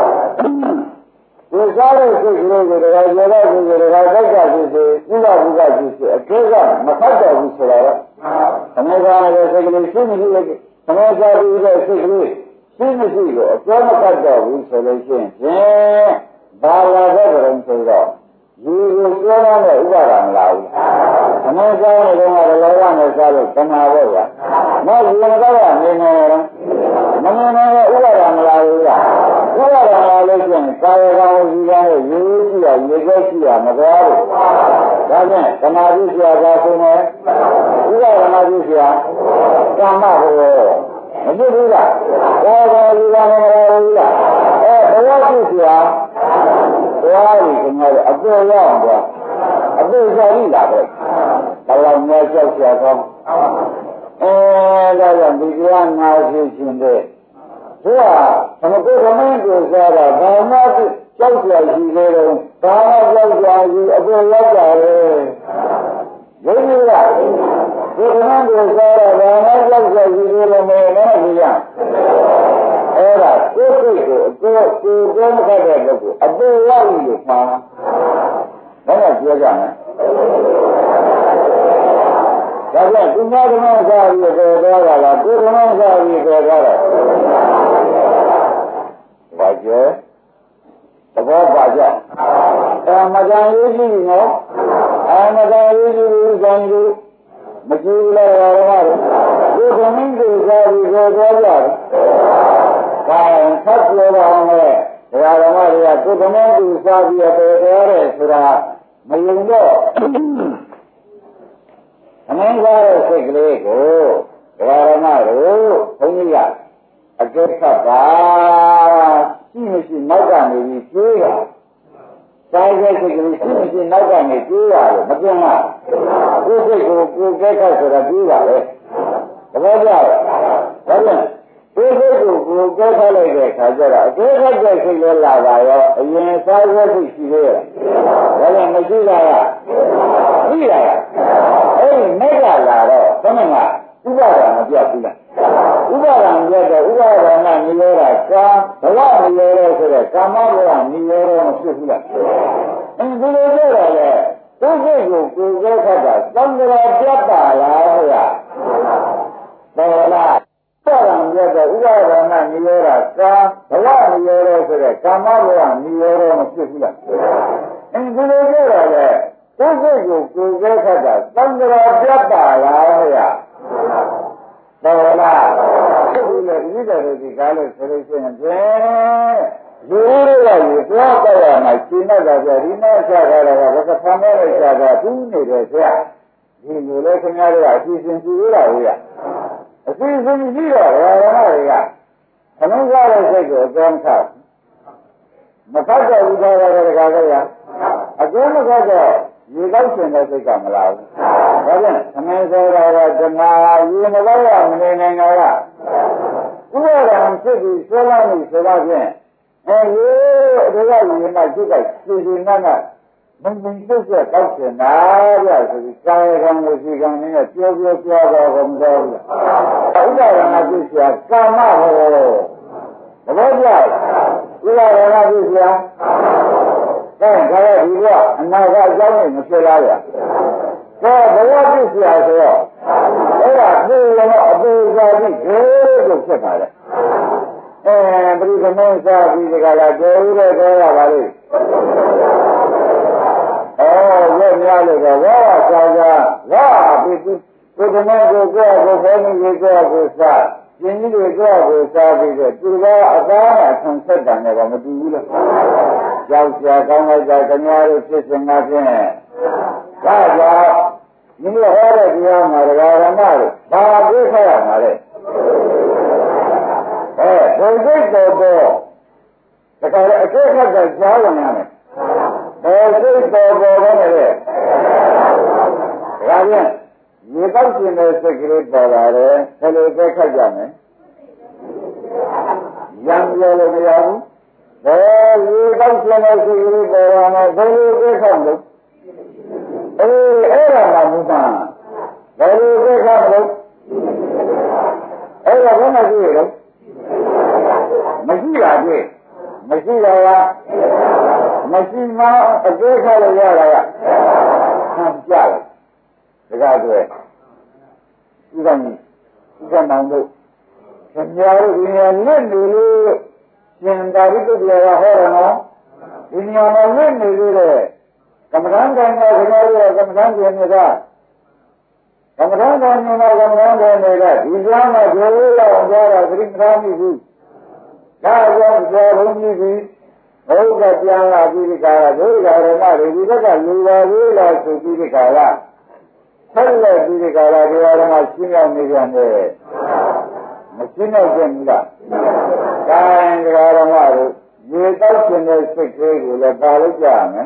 ဒီစားတဲ့စိတ်ကလေးကိုတခါကျေတဲ့စိတ်ကိုတခါတိုက်ကြဖြစ်စေကုလဘုကဖြစ်စေအကျိုးကမဖတ်တော့ဘူးဆိုတော့သမဂ္ဂရဲ့စိတ်ကလေးရှင်းမရှိရဲ့သမဂ္ဂပြီးတဲ့စိတ်ကလေးရှင်းမရှိကိုအကျိုးမဖတ်တော့ဘူးဆိုလို့ရှိရင်ဖြင့်ဘာလာတဲ့ကြုံဆိုတော့ဒီကိုပြောရတဲ့ဥပါဒံမလာဘူးသမဂ္ဂရဲ့တော့လောကနဲ့စားလို့တဏှာပေါ့ဗျာနောက်ဒီကတော့နေနေမနေနေဥပါဒံမလာဘူးလားဥပါဒံကာယကံဒီကံရဲ့ရေရှိရရေခဲရှိရမကွာဘူးဒါဖြင့်သမာဓိဆရာကဆိုနေဥပဒနာပြုဆရာကာမဘဝမဖြစ်ဘူးလားကာယကံဒီကံမကွာဘူးလားအဲဘဝပြုဆရာသွားပြီခင်ဗျာအပေါ်ရောက်သွားအပေါ်စားပြီလားပဲဒါတော့မြတ်ဆောက်ဆရာကောင်းအဲဒါကြောင့်ဒီတရားနာရှိခြင်းတဲ့ဘုရားသမကုဓမင်းကိုစားတာဘာမှကြောက်ကြရှိသေးတယ်ဘာမှကြောက်ကြရှိအပေါ်ရောက်ကြတယ်ဘုရားကဒီဓမင်းကိုစားတာဘာမှကြောက်ကြရှိသေးတယ်မဟုတ်လားဘုရားအဲ့ဒါကိုယ်စိတ်ကိုအပေါ်ကိုယ်ကိုယ်မခတ်တဲ့လူကိုအပေါ်ရောက်လို့မှာဘာမှပြောကြမယ်ဒါကြောင့်ဒီမှာဓမ္မစာပြီးပေါ်သွားတာလားကိုယ်ဓမ္မစာပြီးပေါ်သွားတာဘာကျော်သဘောပါကြအဲမကံရေးကြည့်နော်အဲမကံရေးကြည့်လို့ဇန်ကိုမကြည့်လို့ရတော့ကိုယ်ဓမ္မကိုစာပြီးပေါ်သွားကြတယ်ဒါထပ်ပြောပါအောင်လေဒကာဓမ္မတွေကကိုယ်ဓမ္မကိုစာပြီးပေါ်သွားတယ်ဆိုတာမယုံတော့အမင်းကားတဲ့စိတ်ကလေးကိုဒကာရမတို့ဘုန်းကြီးကအကျိုးခတ်ပါရှိမရှိနောက်ကနေပြီးပြေးတာစားတဲ့စိတ်ကလေးရှိမရှိနောက်ကနေပြေးတာလို့မပြောမှာကိုယ်စိတ်ကိုကိုယ်ကဲခတ်ဆိုတာပြေးတာပဲသဘောကျလားဒါကြောင့်ကိုယ်စိတ်ကိုကိုယ်ကဲခတ်လိုက်တဲ့အခါကျတော့အကျိုးခတ်တဲ့စိတ်လည်းလာပါရောအရင်စားတဲ့စိတ်ရှိသေးရဲ့ဒါကြောင့်မရှိတာကရှိတာကအဲ့ဒီမိတ်ကလာတော့ဘယ်မှာဥပါဒံမပြတ်ဘူးလားဥပါဒံပြတ်တော့ဥပါဒံကနိရောဓကာဘဝနိရောဓဆိုတဲ့ကာမဘဝနိရောဓမဖြစ်ဘူးလားအဲဒီလိုပြောတော့လေကိုယ်စိတ်ကိုကိုယ်ကဲခတ်တာသံဃာပြတ်ပါလားဟုတ်လားပေါ်လားဥပါဒံပြတ်တော့ဥပါဒံကနိရောဓကာဘဝနိရောဓဆိုတဲ့ကာမဘဝနိရောဓမဖြစ်ဘူးလားအဲဒီလိုပြောတော့လေကိုယ်စိတ်ကိုကိုယ်ကဲခတ်တာသံဃာပြတ်ပါလားဟုတ်လားပေါ်လားဒီလိုဒီလိုဒီကားလို့ဆိုလို့ရှိရင်ဖြင့်လူတွေကရေသွားတော့ရမှာရှင်းတော့ကြဒီနေ့ဆက်ကြတာကဘယ်ကဖမ်းမဲ့လိုက်တာကသူးနေတယ်ဆရာဒီလိုလေခင်ဗျားတို့ကအစီအစဉ်ကြည့်ရတာဟုတ်ရအစီအစဉ်ကြည့်တော့ရဟန်းတွေကအလုံးစားတဲ့စိတ်ကိုအကျဉ်းချမဖတ်တော့ဘူးတော့တကားကြရအကျဉ်းမဖတ်တော့ရေကောက်ရှင်တဲ့စိတ်ကမလာဘူး။ဒါကြောင့်အမေဆိုတာကဓမ္မရေမလို့ရမနေနိုင်တော့ကဥပဒေံဖြစ်ပြီးဆွဲလာနေဆိုတော့ဖြင့်အဲဒီအတွေကရေမှာစိတ်ကစီစီနတ်ကမင်းမင်းစိတ်ကကောက်ရှင်တာပြဆိုပြီးကာယကံကိုစီကံနဲ့ပြောပြောပြောတော့ဘုံတော်ဘူး။ဥပဒေံကပြည့်စရာကာမဟောသဘောကျဥပဒေံကပြည့်စရာအဲဒါရဒီကအနာဂတ်အကြောင်းနဲ့မဆွဲလာရ။ဒါဘဝပြည့်စရာဆိုတော့အဲ့ဒါပြေရောအပူစားပြီးဒဲလို့ဖြစ်ပါလေ။အဲပရိသမုစားပြီးဒီကလာကျေဦးတဲ့တော့ရပါလိမ့်။အော်ရွက်များလို့တော့ဝါစားစားဝါပြီးဒီသမုကိုကိုယ့်ကိုဘယ်နည်းကိုကိုယ့်ကိုစားကျင်းကြီးတွေကိုယ့်ကိုစားပြီးတော့သူကအသားအဆန်ဆက်တယ်နဲ့ကမတူဘူးလား။ကြောက်ကြကောင်းလိုက်တာခင်ဗျားတို့ဖြစ်စင်တာဖြင့်ဒါကြောင့်ဒီလိုဟောတဲ့တရားမှာဒကာရမတို့ဘာပြေးခဲ့ရမှာလဲအဲဘုံစိတ်တော်ပေါ်ဒါကြတဲ့အကျိုးခတ်ကကြားဝင်ရမယ်ဘုံစိတ်တော်ပေါ်ပဲလေဒါပြန်ရေကောက်ရှင်တဲ့စိတ်ကလေးပေါ်လာတယ်ဘယ်လိုသက်ခတ်ကြမလဲရံပြောလို့မရဘူးဘယ်ရေကောက်ရှင်တဲ့စိတ်ကလေးပေါ်လာမယ်ဘယ်လိုသက်ခတ်လို့အေးအဲ့ဒါမှမဟုတ်ဘယ်လိုသက်ခတ်လို့အဲ့ဒါဘယ်မှာကြည့်ရလဲမရှိပါဘူးမရှိတော့ကမရှိမှအကျိုးခတ်လို့ရတာကဆံပြတယ်ဒါကြွယ်ဥက္ကဋ္ဌဥက္ကဋ္ဌမောင်တို့ခင်ဗျားတို့ဒီနေရာနဲ့နေလို့ရှင်သာရိပုတ္တရာဟောတယ်နော်ဒီနေရာမှာနဲ့နေလို့တဲ့ကမ္မဋ္ဌာန်းတိုင်းကခင်ဗျားတို့ကကမ္မဋ္ဌာန်းကျင်နေတာကမ္မဋ္ဌာန်းတိုင်းကကမ္မဋ္ဌာန်းတိုင်းတွေကဒီကြားမှာဂျိုးလောက်အောင်ကြတာသတိမထားမိဘူးဒါကြောင့်ဇောဘုန်းကြီးကဟုတ်ကပြန်လာပြီးဒီကရဒုက္ခရမတွေဒီဘက်ကလူပါသေးလားဆိုပြီးဒီကရဆက်လက်ပြီးဒီကရတရားဓမ္မရှင်းရောက်နေပြန်တယ်မရှင်းတော့ပြန်ဘူးလားဒါရင်တရားဓမ္မတို့ရေတောက်ခြင်းတဲ့စိတ်ကလေးကိုလည်းပါလို့ကြရမယ်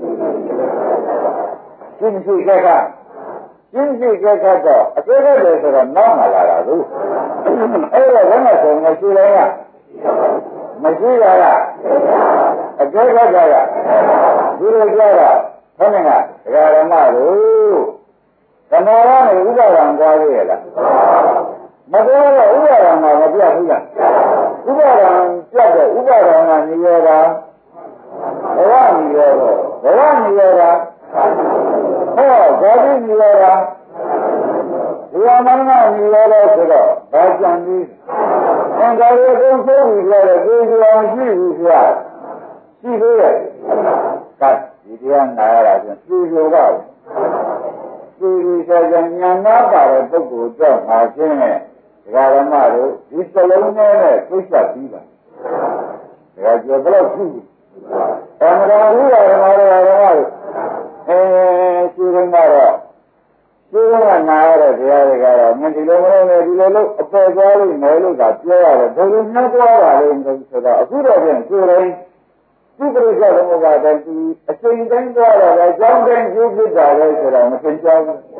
ရှင်းရှိကြကရှင်းရှိကြကတော့အကျိုးတယ်ဆိုတော့နောက်မှလာတာလို့အဲ့ဒါဘယ်မှာဆိုမရှိလဲကမရှိရတာအကျိုးကြကြရဒီလိုကြတော့ဘယ်နဲ့ကဒကာဓမ္မတို့ဓမ္မရနဲ့ဥပါဒံကြွားရရဲ့လားမပြောတော့ဥပါဒံမှာမပြတ်ဘူးလားဥပါဒံပြတ်တဲ့ဥပါဒံကနိရောဓဘဝနိရောဓဘဝနိရောဓဟောဇာတိနိရောဓဒီအမှန်ကနိရောဓဆိုတော့ဘာကြံပြီးအင်္ဂါရေသုံးဆုံးပြီးပြောတယ်ဒီကြောင်ရှိဘူးဗျာရှိသေးရဲ့ကတ်ဒီတရားနာရတာဆိုသူရောကသူဒီဆိုကြဉာဏ်နာပါတဲ့ပုဂ္ဂိုလ်ကြောင့်မှာခြင်းနဲ့ဒကာဓမ္မတို့ဒီစလုံးနဲ့သိချပြီးပါဒါကြောင့်ဘယ်လိုရှိဓမ္မတော်ဥပါဒနာတော်ဓမ္မတို့အဲရှိရင်တော့ရှိရင်နာရတဲ့တရားတွေကတော့မင်းဒီလိုမလုပ်နဲ့ဒီလိုလုပ်အပေါ်သွားလို့မယ်လို့ကပြောရတယ်ဘယ်လိုနှောက်သွားတာလဲဆိုတော့အခုတော့ပြန်ကိုယ်တိုင်သူ့ပြိဿဓမ္မကတည်းကအချိန်တိုင်းသွားတာလည်းကြောင်းတိုင်းကျိုးဖြစ်တာလေဆိုတော့မသင်ကြောင်းဘူး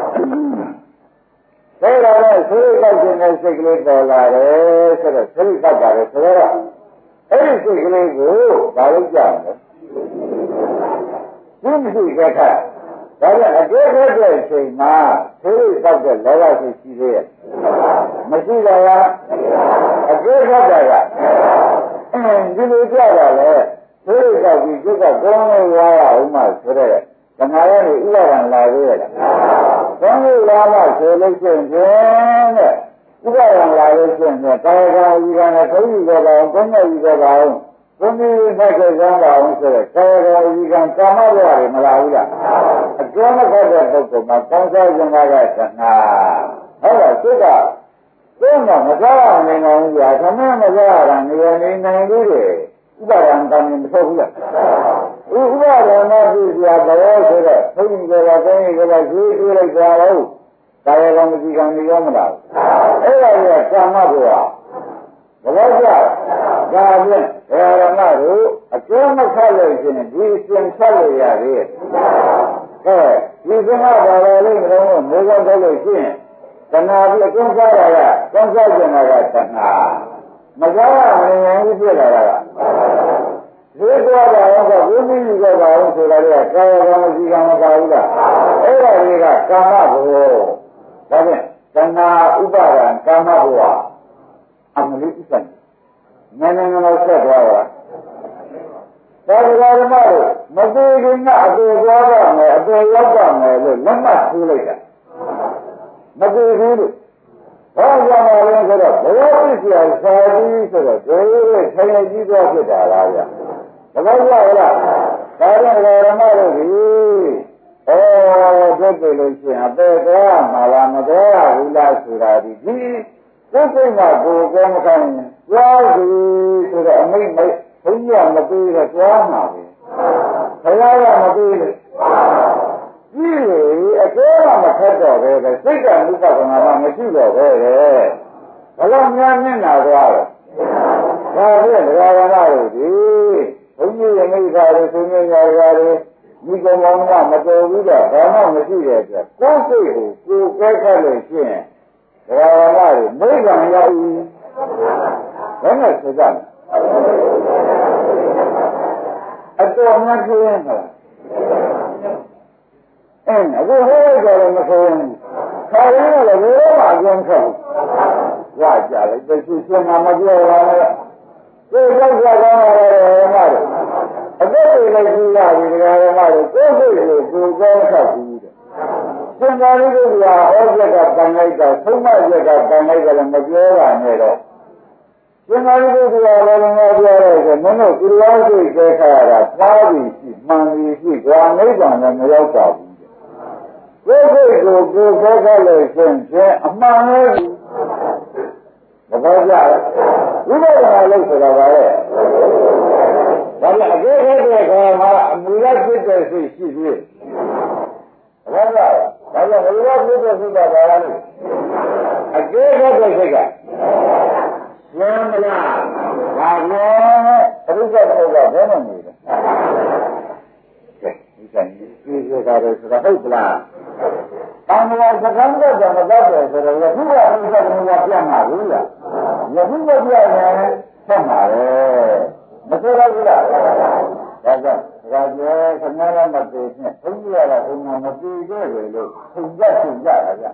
ဒါတော့လည်းသိကောက်ခြင်းနဲ့စိတ်ကလေးပေါ်လာတယ်ဆိုတော့သိကောက်တာလေဆိုတော့အဲ့ဒီစိတ်ကလေးကိုဘာလို့ကြလဲသူမရှိခဲ့တာဒါကြောင့်အကျိုးခဲ့တဲ့အချိန်မှာသိကောက်တဲ့လောဘစိတ်ရှိသေးရဲ့မရှိတော့လားအကျိုးခဲ့တာကအင်းဒီလိုကြတာလေသိကောက်ပြီးကျုပ်ကကောင်းလို့ရအောင်မှဆိုတဲ့ဓမ္မရဲ့ဥပါဒံလာသေးရဲ့လားကောင်းလို့ရမှဆိုလို့ရှိရင်တဲ့ဥပါဒံလာလို့ရှိရင်ကာယကံဤကံနဲ့သိယူကြပါအောင်ကိုယ်နဲ့ယူကြပါအောင်ဘုန်းကြီးဖတ်ကြကြပါအောင်ဆိုတဲ့ကာယကံဤကံကာမဘဝတွေမလာဘူးလားအကျိုးမဖတ်တဲ့ပုဂ္ဂိုလ်မှာကောင်းစားခြင်းကတဏှာဟုတ်လားစိတ်ကသိတော့မစားအောင်နေနိုင်ဘူးကြာသမမစားတာနေနေနိုင်လို့တယ်ဥပါဒံကံမထုတ်ဘူးလားဥပါဒံနဲ့ပြည့်စရာတော်ဆိုတော့သိရင်ကြတာသိရင်ကြတာဈေးတွေးလိုက်ကြတော့ကာယကံမရှိကံနေရောမလားအဲ့ဒါကကာမဘဝဘယ်လိုကြောင့်ဒါဖြင့်ဓမ္မတို့အကျိုးမခတ်လို့ရှိရင်ဒီစင်ဆက်လို့ရသေးရဲ့ကဲဒီစင်ကဘာလဲလို့မလို့မေးခွန်းထုတ်လို့ရှိရင်တဏှာပြီးအကျဉ်းစားတာကကျဉ်းစားကျင်တာကတဏှာမကြောက်ရမနေရင်ဖြစ်လာတာကဒီတော့ကတော့ဘုရားကြီးကပါလို့ဆိုတာကကာယကံမရှိကံမပါဘူးလားအဲ့ဒါတွေကကာမဘဝဒါဖြင့်တဏှာဥပါဒံကာမဘဝအမလိစ္စံနည်းနည်းတော့ဆက်သွားတာဒါကြဓမ္မတို့မသေးခင်ကအတူသွားရမယ်အတူရောက်ရမယ်လို့လက်မှတ်ထိုးလိုက်တာမသေးဘူးလို့ဘာကြောင့်လဲဆိုတော့ဘဝပစ္စယစာတိဆိုတော့ဒီလိုထိုင်နေကြည့်သွားဖြစ်တာလားဗျာဘယ်လိုလဲလားဒါကြောင့်ဓမ္မတို့ဒီဩဖြစ်တယ်လို့ရှိရင်အပေသွားမှာလားမသွားဘူးလားဆိုတာဒီဒီကိုယ်စိတ်ကကိုယ်ကောမခံသွားပြီဆိုတော့အမိတ်မိတ်ဘုရားမပြေးတော့သွားမှာပဲဘုရားကမပြေးလို့ဒီအကျိုးကမခက်တော့ပဲစိတ်ကမြတ်ကနာမရှိတော့ပဲဘယ်လောက်များမျက်နာသွားတော့ဒါဖြင့်ဒကာရမတို့ဒီဘုန်းကြီးရဲ့မိစ္ဆာတွေဆွေးနွေးကြကြတယ်ဒီကောင်ကောင်ကမတော်ဘူးတော့ဘာမှမရှိတဲ့အတွက်ကိုယ်စိတ်ကိုကိုယ်ကဲခတ်လို့ရှိရင်ဒကာရမတွေမိစ္ဆာရောက်ပြီဘယ်နဲ့ဆိုကြလဲအတော်များကျင်းတာအင်းအခုဟောကြတယ်မဆိုရင်ခါရင်းလည်းဘယ်တော့မှအကျဉ်းခတ်ရကြတယ်သိရှိရှင်းမှာမပြောရဘူးကိုယ်ကြောက်ကြကောင်းရတယ်မတို့အသက်တွေလည်းကြီးလာပြီဒကာရမတို့ကိုယ်စိတ်ကိုကိုယ်ကောင်းခတ်ဘူးတဲ့သင်္ကာရိကဟောချက်ကတန်လိုက်တာသုံးမချက်ကတန်လိုက်တာလည်းမပြောပါနဲ့တော့သင်္ကာရိကလည်းလည်းငါပြောရဲဆိုမင်းတို့ကုလားစိတ်ကျဲခါရတာသားပြီးရှိမှန်ပြီးရှိကွာနိဗ္ဗာန်လည်းမရောက်ပါဘူးတဲ့ကိုယ်စိတ်ကိုကိုယ်ကောင်းခတ်လို့ရှင်ချင်းအမှန်ပဲဘယ်လိုကြလဲဝိပဿနာလို့ဆိုတာပါလေဒါရှိသေးဘာလဲဒါကြောင့်ဘုရားပြုတဲ့စိတ်ကဘာလဲအကျိုးတဲ့စိတ်ကဉာဏ်မလားဘာလဲပရိစ္ဆေပုဂ္ဂိုလ်ကဘယ်နဲ့နေလဲဒီကံကြီးပြေကြတယ်ဆိုတာဟုတ်လား တန်ခါစကံတော့မတော့တယ်ဆိုတော့ယခုကအိစ္ဆကမူကပြတ်မှာဘူးလားယခုကပြတ်ရင်ဆက်မှာပဲမဆိုတော့ဘူးလားဒါကြောင့်ဒါကျေခဏလည်းမပြေနဲ့ဘုန်းကြီးရတာဘုံမပြေခဲ့တယ်လို့သင်ကြသင်ကြတာဗျ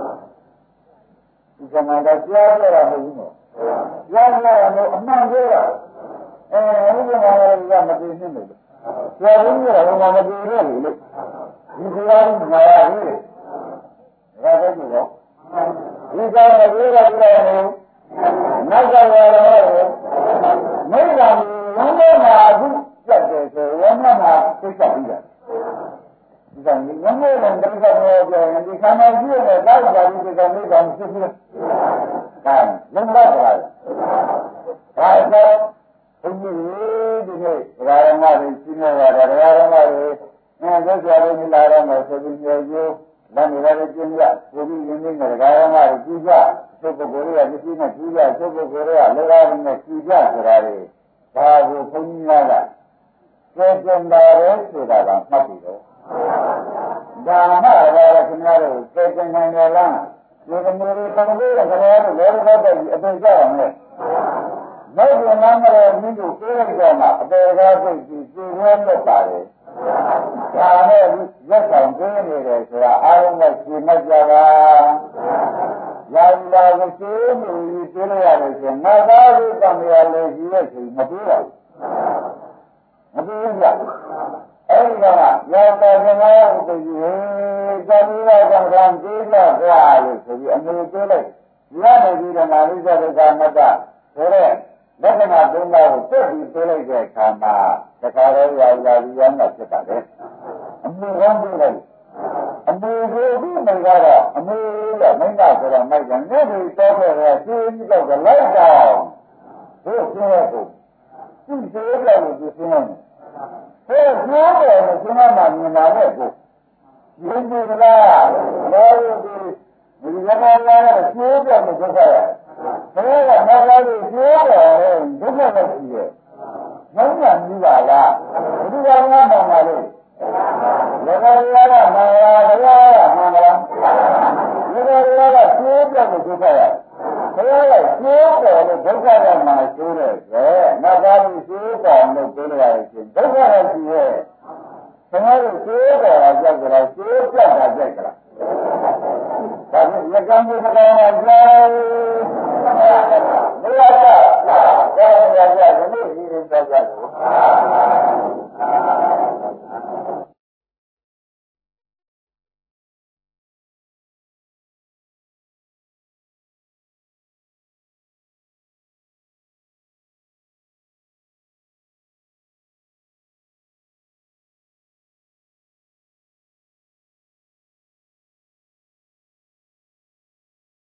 ဒီကံတော့ကြားရတာမဟုတ်ဘူးနော်ကြားရတာတော့အမှန်ပြောတာအဲဘုရားကလည်းမပြေနဲ့လို့ကြားရင်းရတာဘုံမပြေခဲ့လို့ဒီတရားကြီးငါရပြီဒါပဲဒီတော့ဒီကောင်းတဲ့ပြေးတာပြေးတယ်နောက်ကရောတော့မိစ္ဆာဝမ်းထဲမှာအခုပြတ်တယ်ဆိုဝမ်းထဲမှာသိချပြီးတာဒီကနေ့ဝမ်းထဲမှာတိစ္ဆာပြောပြောရင်ဒီခန္ဓာကြီးရဲ့တောက်ပါပြီးဒီကနေ့တောင်ဖြစ်ဖြစ်ဒါလုံးဝပါလားဒါဆိုဘုရားဒီနေ့ဓမ္မတွေရှင်းရတာဓမ္မတွေအဲဒါကြရည်လာရမယ်ဆိုပြီးပြောကြလမ်းတွေလည်းကျင်းကြကိုပြီးရင်းနေကြဓမ္မတွေကြည့်ကြသုပုဂ္ဂိုလ်တွေကကြည့်နေကြည့်ကြသုပုဂ္ဂိုလ်တွေကလောကရင်းနဲ့ကြည့်ကြဆိုတာတွေဒါကိုဘုန်းကြီးများကကျေကျင်တယ်ဆိုတာကမှတ်ပြီးတော့ဒါမှလည်းခင်ဗျားတို့ကျေကျင်နိုင်တယ်လားဒီကမျိုးတွေပုံပြီးတော့ခင်ဗျားတို့လည်းတော့တော့အပေကြအောင်လေမဟုတ်ဘူးနားမရမိကိုပြေးရကြမှာအပေကားသိပြီးကျေရဲလို့ပါတယ်ဒါနဲ့ရက်ဆောင်ကျင်းနေတယ်ဆိုတာအားလုံးနဲ့ရှင်းမကြပါရာဇလာကိုရှင်းနေပြီးပြေးရရတယ်ဆိုရင်ငါသားလေးတံမြာလေးကြီးရဲ့ချိန်မပြေးပါဘူးမပြေးဘူးလားအဲဒီကရာဇလာကလည်းသူကြီးဟေးဇာတိရကံကံပြေးလာကြလို့ဆိုပြီးအမေပြေးလိုက်ရနေပြီးတော့နာလိဇဒကမတ္တဆိုတဲ့လက္ခဏာသုံးပါးကိုပြည့်ပြီးပြေးလိုက်တဲ့အခါမှာတခါတော့ရာဇလာကြီးရမ်းတာဖြစ်ပါတယ်အမေကောင်းပြေးလိုက်အမေကိုဒီမိန်ကတော့အမေကမိန်ကဆိုတော့မိုက်ကနေ့ဒီတော့ခဲ့ရရှင်းပြီးတော့လိုက်တော့ဘုရားကိုသူ့စေးတယ်လို့သူရှင်းတယ်ဟဲ့ပြောတယ်လို့ရှင်းမှမြင်လာတဲ့ကိုရင်းနေလားလောဒီဒီကနေ့လည်းရှင်းတယ်လို့ပြောတာဘယ်ကမလာလို့ရှင်းတယ်ဒုက္ခလည်းရှိတယ်မင်းကမြည်ပါလားဒီကနေ့မှမလို့လေကရရမလာတရားမလာဒီကရရရှင်းတယ်လို့ပြောတာဘယ်လိုရှင်းတယ်လို့ဒုက္ခရမှာရှင်းတယ်ကဲငါသားကိုရှင်းတယ်လို့ပြောရတယ်ရှင်ဒုက္ခရရှိရဲ့ဘယ်လိုရှင်းတယ်အကြောက်ကြလားရှင်းပြတာကြိုက်ကြလားဒါဖြင့်ရကံကိုစကားမှာကြားဘယ်လိုလဲဒါရရရဒီနေ့ဒီလိုကြားကြတယ်